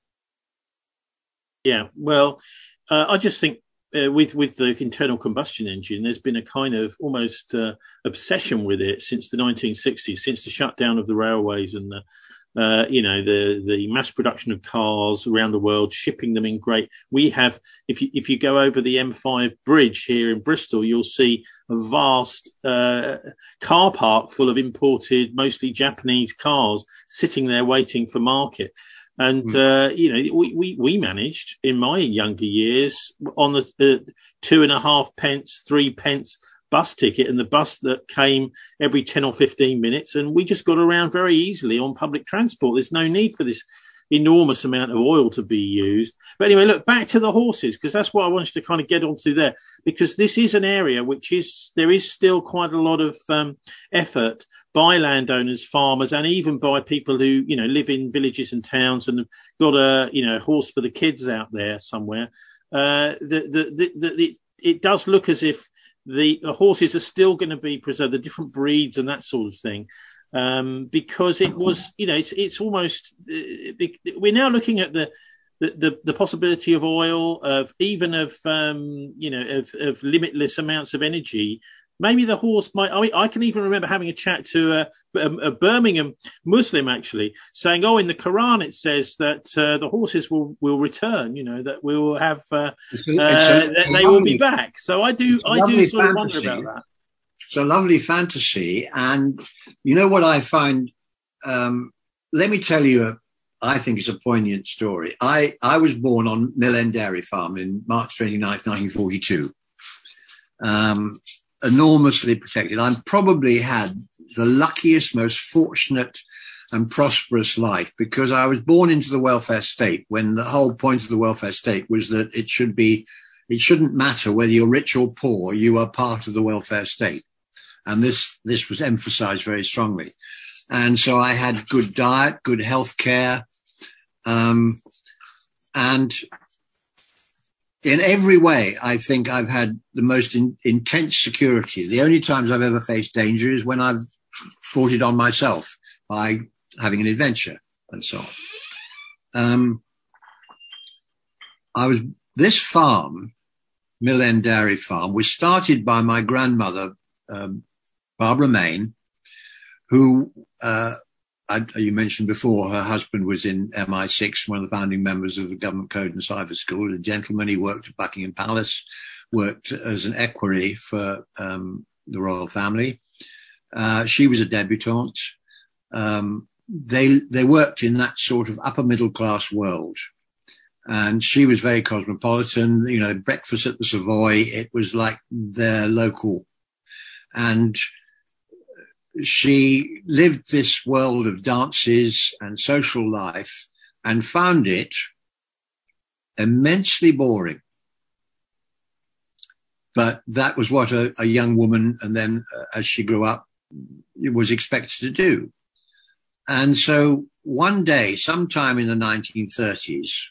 Yeah, well, I just think with the internal combustion engine, there's been a kind of almost obsession with it since the 1960s, since the shutdown of the railways and the mass production of cars around the world, shipping them in great. We have, if you go over the M5 bridge here in Bristol, you'll see a vast car park full of imported, mostly Japanese cars sitting there waiting for market. And, we managed in my younger years on the 2.5 pence, 3 pence bus ticket and the bus that came every 10 or 15 minutes. And we just got around very easily on public transport. There's no need for this enormous amount of oil to be used. But anyway, look, back to the horses, because that's what I wanted to kind of get onto there, because this is an area there is still quite a lot of effort by landowners, farmers, and even by people who, live in villages and towns and have got a horse for the kids out there somewhere. It does look as if the horses are still going to be preserved, the different breeds and that sort of thing, because it was, it's almost, we're now looking at the possibility of oil, of limitless amounts of energy. Maybe the horse might. I can even remember having a chat to a Birmingham Muslim actually saying, "Oh, in the Quran it says that the horses will return. That we will have. They will be back." So I do sort of wonder about that. It's a lovely fantasy, and what I find. Let me tell you, I think it's a poignant story. I was born on Mill End Dairy Farm in March 29th, 1942. Enormously protected. I probably had the luckiest, most fortunate and prosperous life because I was born into the welfare state when the whole point of the welfare state was that it shouldn't matter whether you're rich or poor, you are part of the welfare state. And this was emphasized very strongly. And so I had good diet, good health care, and in every way, I think I've had the most intense security. The only times I've ever faced danger is when I've fought it on myself by having an adventure and so on. This farm, Mill End Dairy Farm, was started by my grandmother, Barbara Main, who, you mentioned before, her husband was in MI6, one of the founding members of the Government Code and Cyber School, a gentleman. He worked at Buckingham Palace, worked as an equerry for the royal family. She was a debutante. They worked in that sort of upper middle class world. And she was very cosmopolitan, breakfast at the Savoy. It was like their local. And she lived this world of dances and social life and found it immensely boring. But that was what a young woman, and then as she grew up, was expected to do. And so one day, sometime in the 1930s,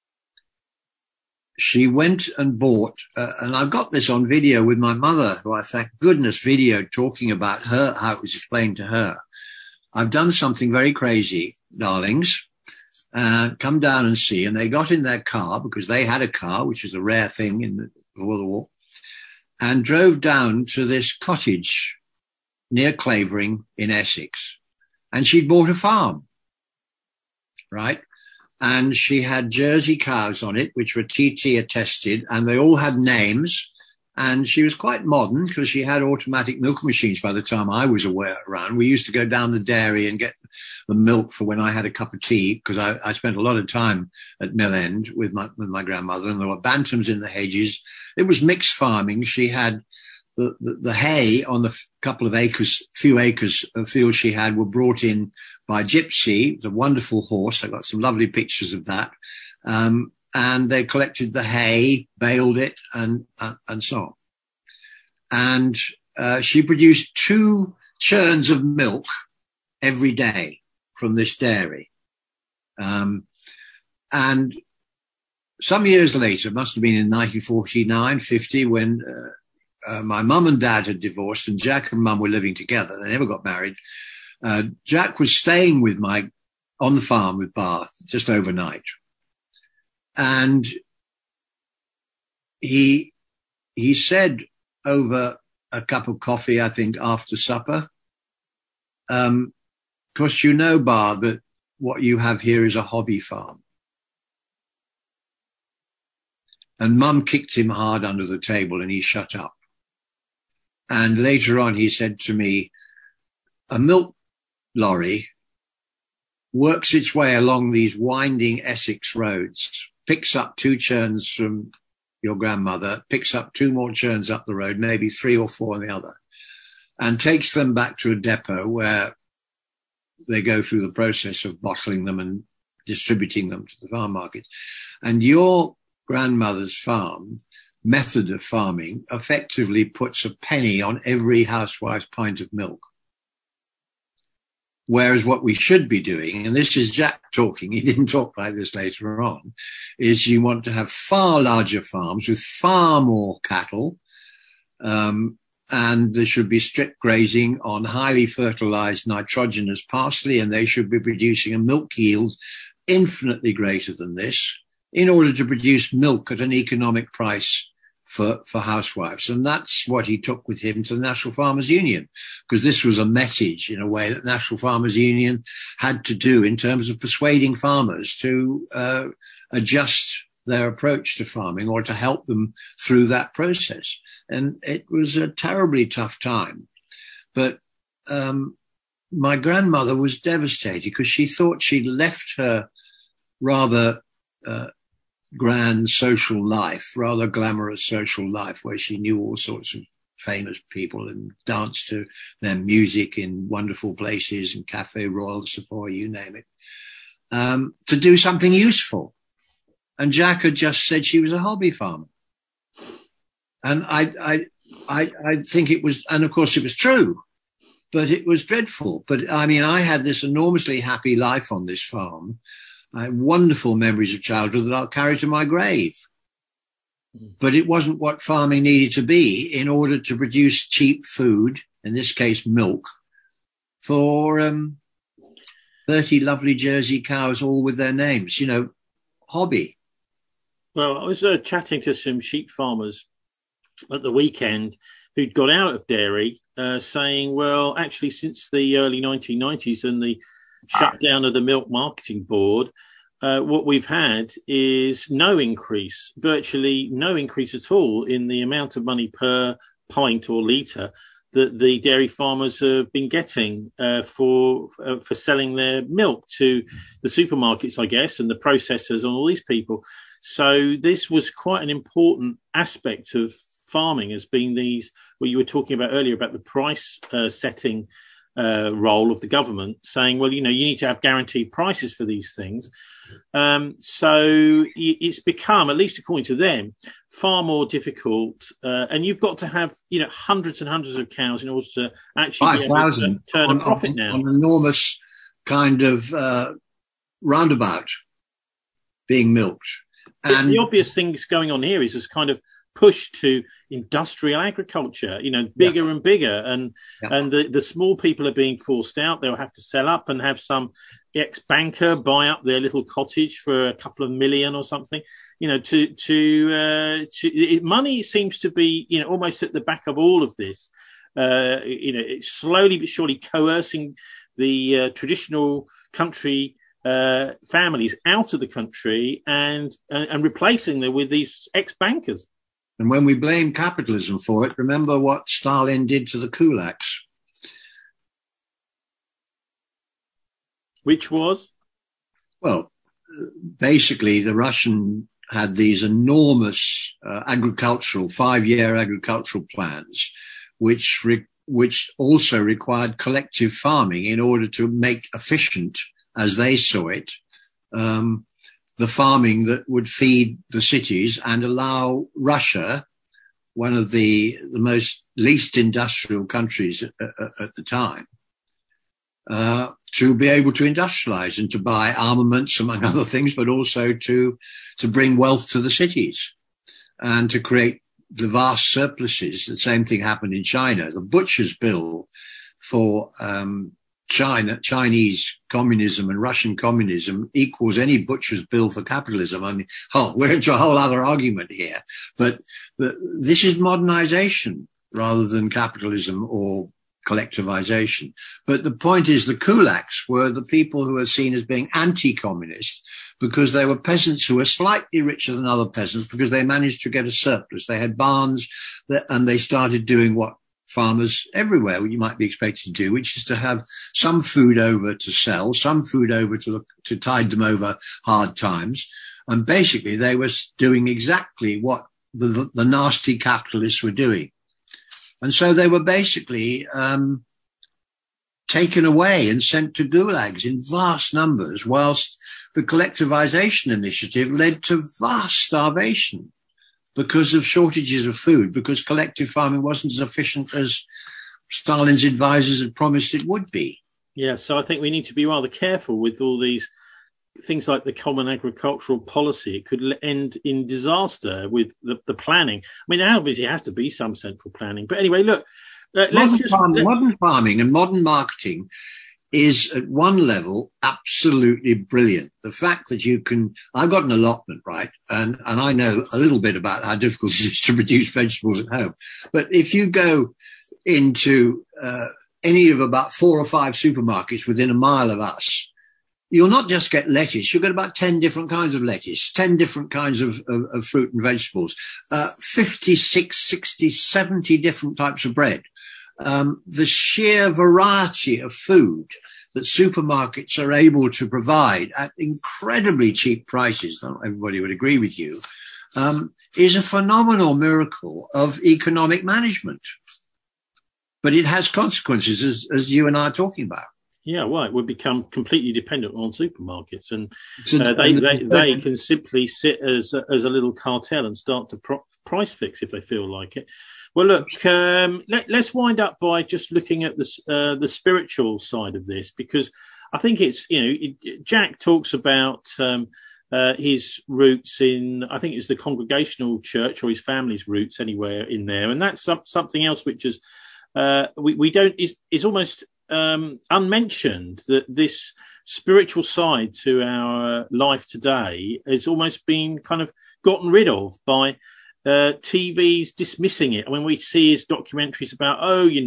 she went and bought, and I've got this on video with my mother, who I thank goodness video talking about her, how it was explained to her. I've done something very crazy, darlings. come down and see. And they got in their car, because they had a car, which was a rare thing before the war, and drove down to this cottage near Clavering in Essex. And she'd bought a farm, right? And she had Jersey cows on it, which were TT attested, and they all had names. And she was quite modern because she had automatic milk machines by the time I was around. We used to go down the dairy and get the milk for when I had a cup of tea, because I spent a lot of time at Mill End with my grandmother, and there were bantams in the hedges. It was mixed farming. She had the hay on the few acres of field she had were brought in by Gypsy, the wonderful horse. I got some lovely pictures of that. And they collected the hay, baled it, and so on. And she produced 2 churns of milk every day from this dairy. And some years later, must have been in 1949, 50, when my mum and dad had divorced and Jack and mum were living together. They never got married. Jack was staying on the farm with Bath just overnight. And he said over a cup of coffee, I think after supper, "'Cause you know, Bar, that what you have here is a hobby farm." And Mum kicked him hard under the table and he shut up. And later on he said to me, "A milk lorry works its way along these winding Essex roads, picks up 2 churns from your grandmother, picks up 2 more churns up the road, maybe 3 or 4 on the other, and takes them back to a depot where they go through the process of bottling them and distributing them to the farm markets. And your grandmother's farm method of farming effectively puts a penny on every housewife's pint of milk. Whereas what we should be doing, and this is Jack talking, he didn't talk like this later on, is you want to have far larger farms with far more cattle, and there should be strip grazing on highly fertilized nitrogenous parsley, and they should be producing a milk yield infinitely greater than this in order to produce milk at an economic price for housewives. And that's what he took with him to the National Farmers Union, because this was a message in a way that National Farmers Union had to do in terms of persuading farmers to adjust their approach to farming or to help them through that process. And it was a terribly tough time. But my grandmother was devastated because she thought she'd left her rather grand social life, rather glamorous social life, where she knew all sorts of famous people and danced to their music in wonderful places and Café Royal, Sephora, you name it, to do something useful. And Jack had just said she was a hobby farmer. And I think it was, and of course it was true, but it was dreadful. But I mean, I had this enormously happy life on this farm. I have wonderful memories of childhood that I'll carry to my grave. But it wasn't what farming needed to be in order to produce cheap food, in this case milk, for 30 lovely Jersey cows, all with their names, hobby. Well, I was chatting to some sheep farmers at the weekend who'd got out of dairy, saying, well, actually, since the early 1990s and the shutdown of the Milk Marketing Board, what we've had is virtually no increase at all in the amount of money per pint or litre that the dairy farmers have been getting for selling their milk to the supermarkets, I guess, and the processors and all these people. So this was quite an important aspect of farming, as being what you were talking about earlier about the price setting role of the government, saying, well, you need to have guaranteed prices for these things. So it's become, at least according to them, far more difficult. And you've got to have, hundreds and hundreds of cows in order to actually be able to turn a profit now. On an enormous kind of roundabout being milked. And the obvious things going on here is this kind of push to industrial agriculture, bigger and bigger. And the small people are being forced out. They'll have to sell up and have some ex-banker buy up their little cottage for a couple of million or something. Money seems to be, almost at the back of all of this. It's slowly but surely coercing the traditional country families out of the country and replacing them with these ex-bankers. And when we blame capitalism for it, remember what Stalin did to the kulaks. Which was? Well, basically, the Russian had these enormous 5-year agricultural plans, which also required collective farming in order to make efficient, as they saw it, the farming that would feed the cities and allow Russia, one of the most least industrial countries at the time, to be able to industrialize and to buy armaments, among other things, but also to bring wealth to the cities and to create the vast surpluses. The same thing happened in China. The butcher's bill for Chinese communism and Russian communism equals any butcher's bill for capitalism. I mean, we're into a whole other argument here, but this is modernization rather than capitalism or collectivization. But the point is the kulaks were the people who were seen as being anti-communist because they were peasants who were slightly richer than other peasants because they managed to get a surplus. They had barns and they started doing what farmers everywhere you might be expected to do, which is to have some food over to sell, some food over to tide them over hard times. And basically they were doing exactly what the nasty capitalists were doing. And so they were basically taken away and sent to gulags in vast numbers, whilst the collectivization initiative led to vast starvation because of shortages of food, because collective farming wasn't as efficient as Stalin's advisors had promised it would be. Yeah, so I think we need to be rather careful with all these things like the common agricultural policy. It could end in disaster with the planning. I mean, obviously there has to be some central planning. But anyway, look, modern farming and modern marketing is at one level absolutely brilliant. The fact that I've got an allotment, right? And I know a little bit about how difficult it is to produce vegetables at home. But if you go into any of about 4 or 5 supermarkets within a mile of us, you'll not just get lettuce, you'll get about 10 different kinds of lettuce, 10 different kinds of fruit and vegetables, 56, 60, 70 different types of bread. The sheer variety of food that supermarkets are able to provide at incredibly cheap prices, not everybody would agree with you, is a phenomenal miracle of economic management. But it has consequences, as you and I are talking about. Yeah, well, it would become completely dependent on supermarkets, and they can simply sit as a little cartel and start to price fix if they feel like it. Well, look, let's wind up by just looking at the spiritual side of this, because I think it's, Jack talks about his roots in, I think it's the Congregational Church, or his family's roots anywhere in there, and that's something else which is is almost unmentioned, that this spiritual side to our life today has almost been kind of gotten rid of by TV's dismissing it. I mean, we see his documentaries about,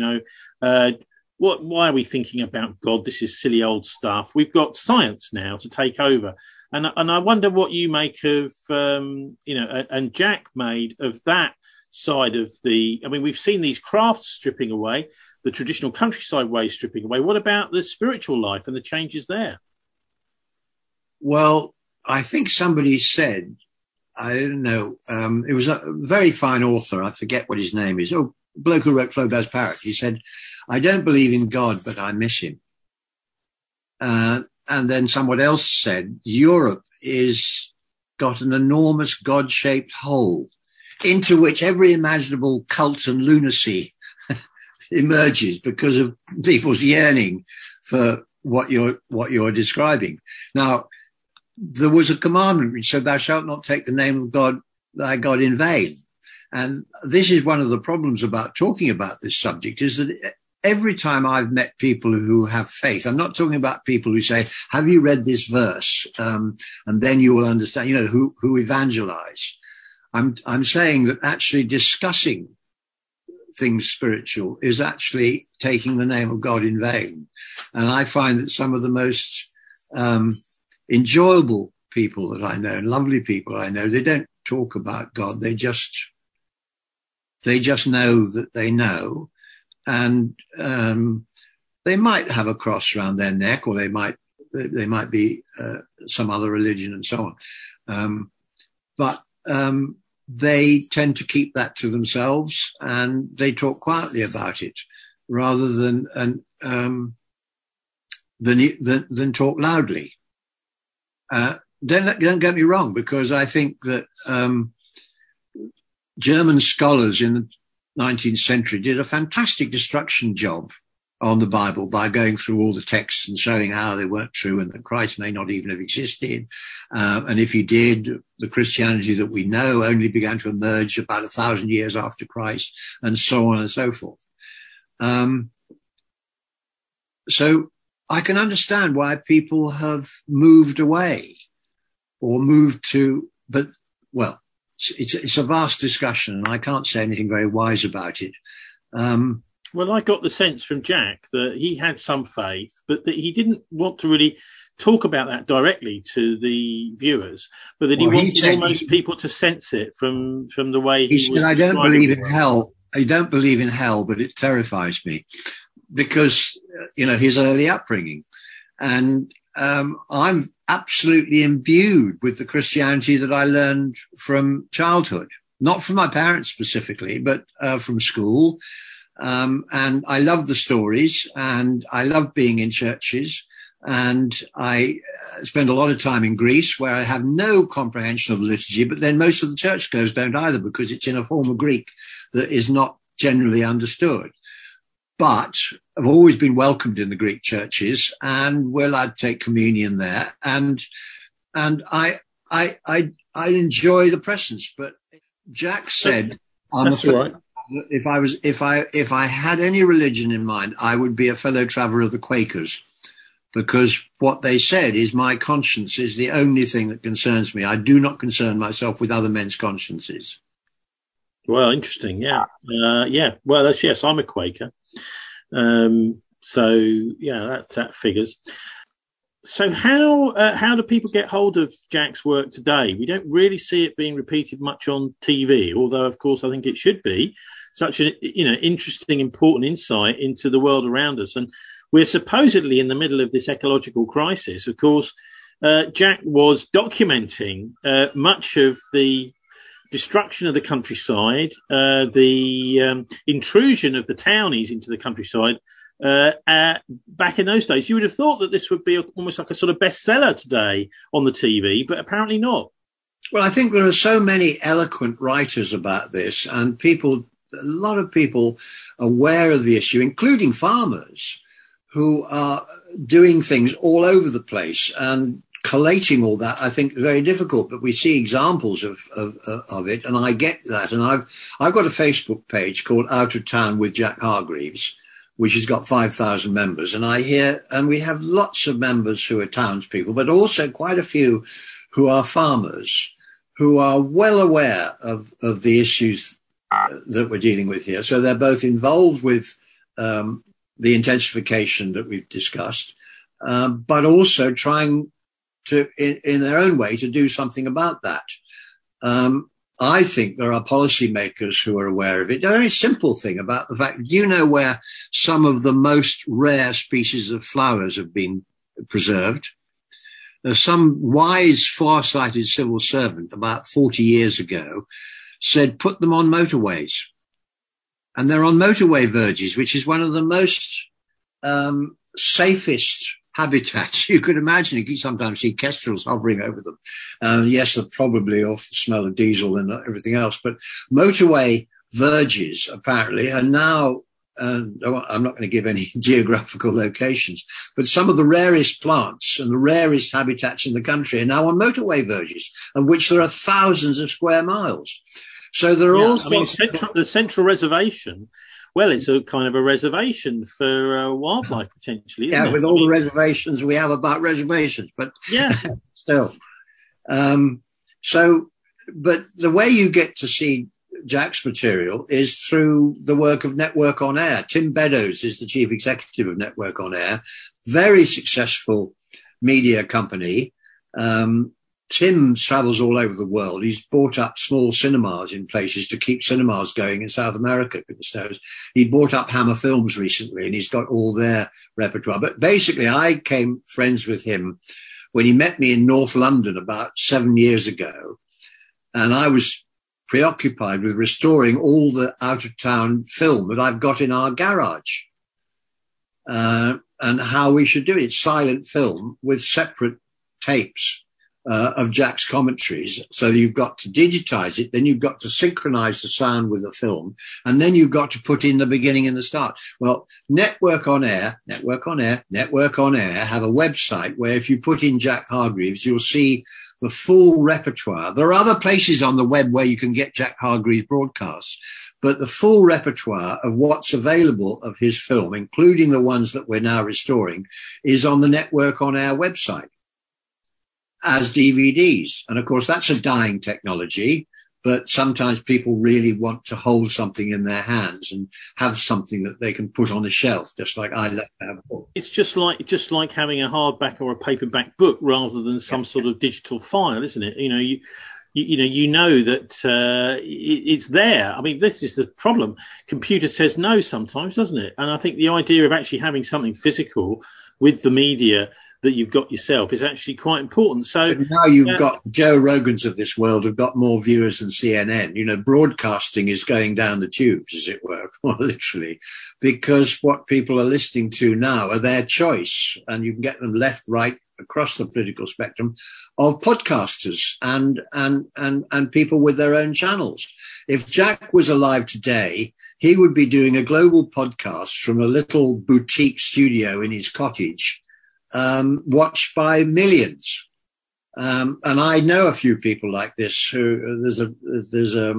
why are we thinking about God? This is silly old stuff. We've got science now to take over. And I wonder what you make of, and Jack made of that side of we've seen these crafts stripping away, the traditional countryside ways stripping away. What about the spiritual life and the changes there? Well, I think somebody said, I don't know, it was a very fine author, I forget what his name is, bloke who wrote Flaubert's Parrot. He said, I don't believe in God, but I miss him. And then someone else said, Europe is got an enormous God-shaped hole into which every imaginable cult and lunacy emerges because of people's yearning for what you're describing. Now, there was a commandment which said, thou shalt not take the name of God, thy God, in vain. And this is one of the problems about talking about this subject, is that every time I've met people who have faith, I'm not talking about people who say, have you read this verse? And then you will understand, who evangelize. I'm saying that actually discussing things spiritual is actually taking the name of God in vain. And I find that some of the most enjoyable people that I know, and lovely people I know, they don't talk about God. They just know that they know. And they might have a cross around their neck, or they might be some other religion and so on. But they tend to keep that to themselves, and they talk quietly about it rather than talk loudly. Don't get me wrong, because I think that German scholars in the 19th century did a fantastic destruction job on the Bible by going through all the texts and showing how they weren't true and that Christ may not even have existed. And if he did, the Christianity that we know only began to emerge about 1,000 years after Christ, and so on and so forth. So I can understand why people have moved away or moved to, but, well, it's a vast discussion, and I can't say anything very wise about it. Well, I got the sense from Jack that he had some faith, but that he didn't want to really talk about that directly to the viewers, but that he wanted almost people to sense it from the way he was. I don't believe in hell. I don't believe in hell, but it terrifies me because, his early upbringing. And I'm absolutely imbued with the Christianity that I learned from childhood, not from my parents specifically, but from school. And I love the stories, and I love being in churches, and I spend a lot of time in Greece where I have no comprehension of liturgy, but then most of the churchgoers don't either, because it's in a form of Greek that is not generally understood. But I've always been welcomed in the Greek churches, and we're allowed to take communion there. And I enjoy the presence. But Jack said, that's right. If I had any religion in mind, I would be a fellow traveller of the Quakers, because what they said is my conscience is the only thing that concerns me. I do not concern myself with other men's consciences. Well, interesting. Yeah. Well, yes, I'm a Quaker. So yeah, that figures. So how do people get hold of Jack's work today? We don't really see it being repeated much on TV, although of course I think it should be such an interesting, important insight into the world around us. And we're supposedly in the middle of this ecological crisis. Of course, Jack was documenting much of the destruction of the countryside, the intrusion of the townies into the countryside. Back in those days, you would have thought that this would be almost like a sort of bestseller today on the TV, but apparently not. Well, I think there are so many eloquent writers about this, and a lot of people aware of the issue, including farmers who are doing things all over the place, and collating all that, I think, is very difficult. But we see examples of it, and I get that. And I've got a Facebook page called Out of Town with Jack Hargreaves, which has got 5,000 members. And we have lots of members who are townspeople, but also quite a few who are farmers, who are well aware of the issues that we're dealing with here. So they're both involved with the intensification that we've discussed, but also trying to, in their own way, to do something about that. I think there are policymakers who are aware of it. A very simple thing about the fact, where some of the most rare species of flowers have been preserved? Some wise, far-sighted civil servant about 40 years ago said, put them on motorways. And they're on motorway verges, which is one of the most safest habitats you could imagine. You can sometimes see kestrels hovering over them. Yes, they're probably off the smell of diesel and everything else, but motorway verges apparently are now, I'm not going to give any geographical locations, but some of the rarest plants and the rarest habitats in the country are now on motorway verges, of which there are thousands of square miles. So there are all the Central Reservation. Well, it's a kind of a reservation for wildlife potentially, isn't it? With all the reservations we have about reservations, but still. But the way you get to see Jack's material is through the work of Network On Air. Tim Beddoes is the chief executive of Network On Air, very successful media company. Tim travels all over the world. He's bought up small cinemas in places to keep cinemas going in South America. He bought up Hammer Films recently, and he's got all their repertoire. But basically, I became friends with him when he met me in North London about 7 years ago. And I was preoccupied with restoring all the out-of-town film that I've got in our garage, and how we should do it. It's silent film with separate tapes of Jack's commentaries. So you've got to digitize it, then you've got to synchronize the sound with the film, and then you've got to put in the beginning and the start. Well, Network On Air have a website where if you put in Jack Hargreaves, you'll see the full repertoire. There are other places on the web where you can get Jack Hargreaves broadcasts, but the full repertoire of what's available of his film, including the ones that we're now restoring, is on the Network On Air website as DVDs. And of course, that's a dying technology, but sometimes people really want to hold something in their hands and have something that they can put on a shelf, just like I like to have a book. It's just like having a hardback or a paperback book rather than some sort of digital file, isn't it? You know that it's there. I mean, this is the problem. Computer says no sometimes, doesn't it? And I think the idea of actually having something physical with the media that you've got yourself is actually quite important. So but now you've got Joe Rogans of this world have got more viewers than CNN. Broadcasting is going down the tubes, as it were, literally, because what people are listening to now are their choice, and you can get them left, right, across the political spectrum of podcasters and people with their own channels. If Jack was alive today, he would be doing a global podcast from a little boutique studio in his cottage, watched by millions. And I know a few people like this who there's a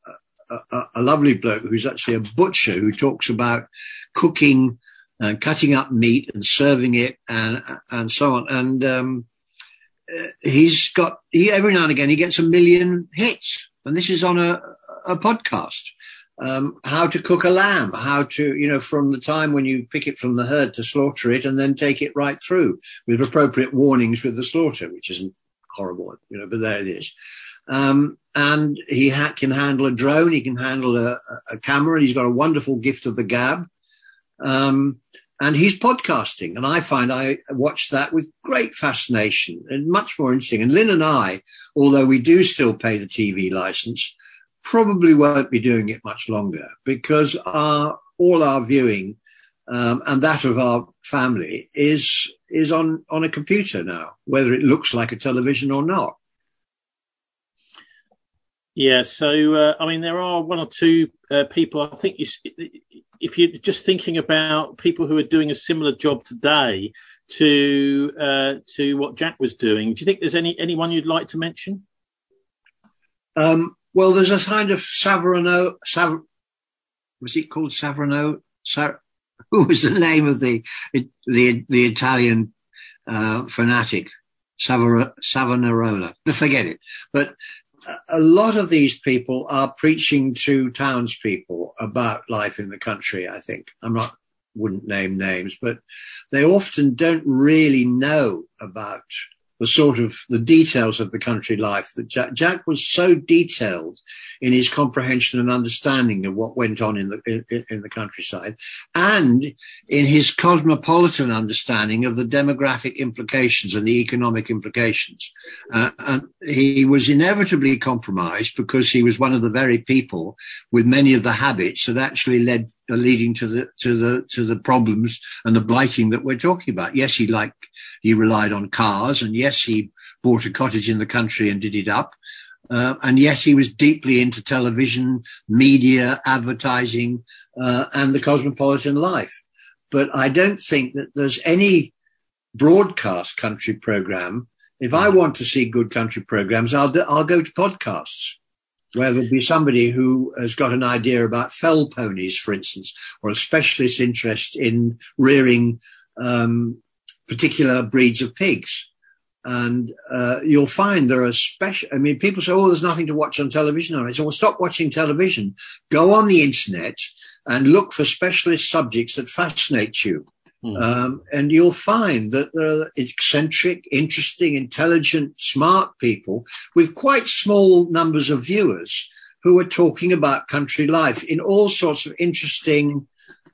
lovely bloke who's actually a butcher who talks about cooking and cutting up meat and serving it and so on. And, every now and again, he gets 1 million hits, and this is on a podcast. How to cook a lamb, how to, from the time when you pick it from the herd to slaughter it and then take it right through with appropriate warnings with the slaughter, which isn't horrible, but there it is. And he can handle a drone, he can handle a camera, and he's got a wonderful gift of the gab. And he's podcasting, and I watched that with great fascination and much more interesting. And Lynn and I, although we do still pay the TV license, probably won't be doing it much longer, because all our viewing and that of our family is on a computer now, whether it looks like a television or not. Yeah, so there are one or two people. I think if you're just thinking about people who are doing a similar job today to what Jack was doing, do you think there's anyone you'd like to mention? Well, there's a kind of was it called Savorano? Who was the name of the Italian fanatic? Savonarola. Forget it. But a lot of these people are preaching to townspeople about life in the country, I think. Wouldn't name names, but they often don't really know about the details of the country life. That Jack was so detailed in his comprehension and understanding of what went on in the countryside, and in his cosmopolitan understanding of the demographic implications and the economic implications. And he was inevitably compromised because he was one of the very people with many of the habits that actually leading to the problems and the blighting that we're talking about. Yes, he relied on cars, and yes, he bought a cottage in the country and did it up. And yet he was deeply into television, media, advertising, and the cosmopolitan life. But I don't think that there's any broadcast country program. If I want to see good country programs, I'll go to podcasts. where there'll be somebody who has got an idea about fell ponies, for instance, or a specialist interest in rearing particular breeds of pigs. And you'll find there are people say, oh, there's nothing to watch on television. I say, well, stop watching television. Go on the internet and look for specialist subjects that fascinate you. And you'll find that there are eccentric, interesting, intelligent, smart people with quite small numbers of viewers who are talking about country life in all sorts of interesting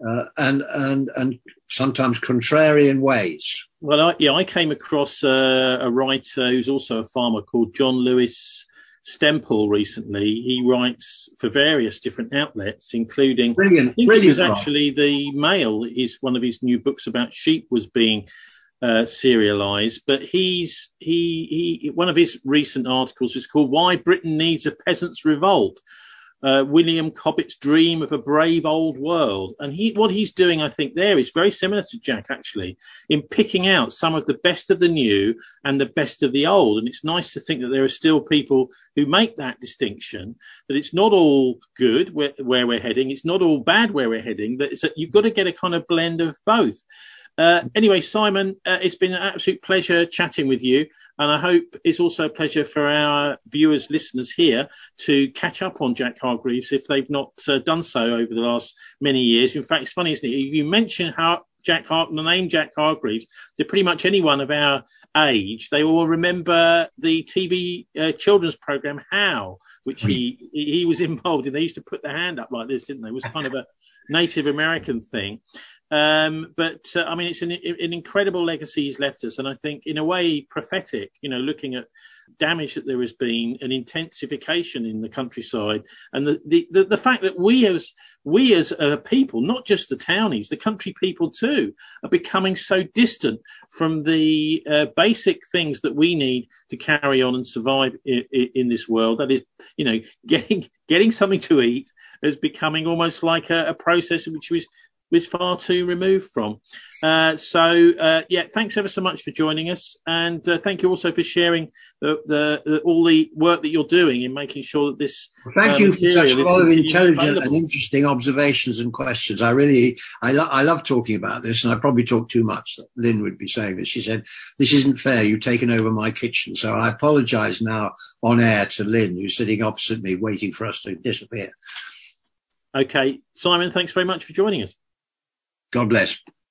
and sometimes contrarian ways. Well, I came across a writer who's also a farmer called John Lewis Stempel recently. He writes for various different outlets, including brilliant. It was actually the Mail. Is one of his new books about sheep was being serialized. But he one of his recent articles is called "Why Britain Needs a Peasants' Revolt." William Cobbett's dream of a brave old world. And what he's doing, I think, there is very similar to Jack, actually, in picking out some of the best of the new and the best of the old. And it's nice to think that there are still people who make that distinction, that it's not all good where we're heading, it's not all bad where we're heading, that you've got to get a kind of blend of both. Anyway, Simon, it's been an absolute pleasure chatting with you. And I hope it's also a pleasure for our viewers, listeners here to catch up on Jack Hargreaves if they've not done so over the last many years. In fact, it's funny, isn't it? You mention the name Jack Hargreaves to pretty much anyone of our age, they will remember the TV children's program How, which he was involved in. They used to put their hand up like this, didn't they? It was kind of a Native American thing. But I mean, it's an incredible legacy he's left us. And I think in a way prophetic, looking at damage that there has been, an intensification in the countryside, and the fact that we as a people, not just the townies, the country people too, are becoming so distant from the basic things that we need to carry on and survive in this world. That is, getting something to eat as becoming almost like a process which was far too removed from. Thanks ever so much for joining us, and thank you also for sharing all the work that you're doing in making sure that this. Thank you for such a lot of intelligent and interesting observations and questions. I love talking about this, and I probably talk too much. Lynn would be saying this. She said, "This isn't fair. You've taken over my kitchen." So I apologise now on air to Lynn, who's sitting opposite me, waiting for us to disappear. Okay, Simon, thanks very much for joining us. God bless.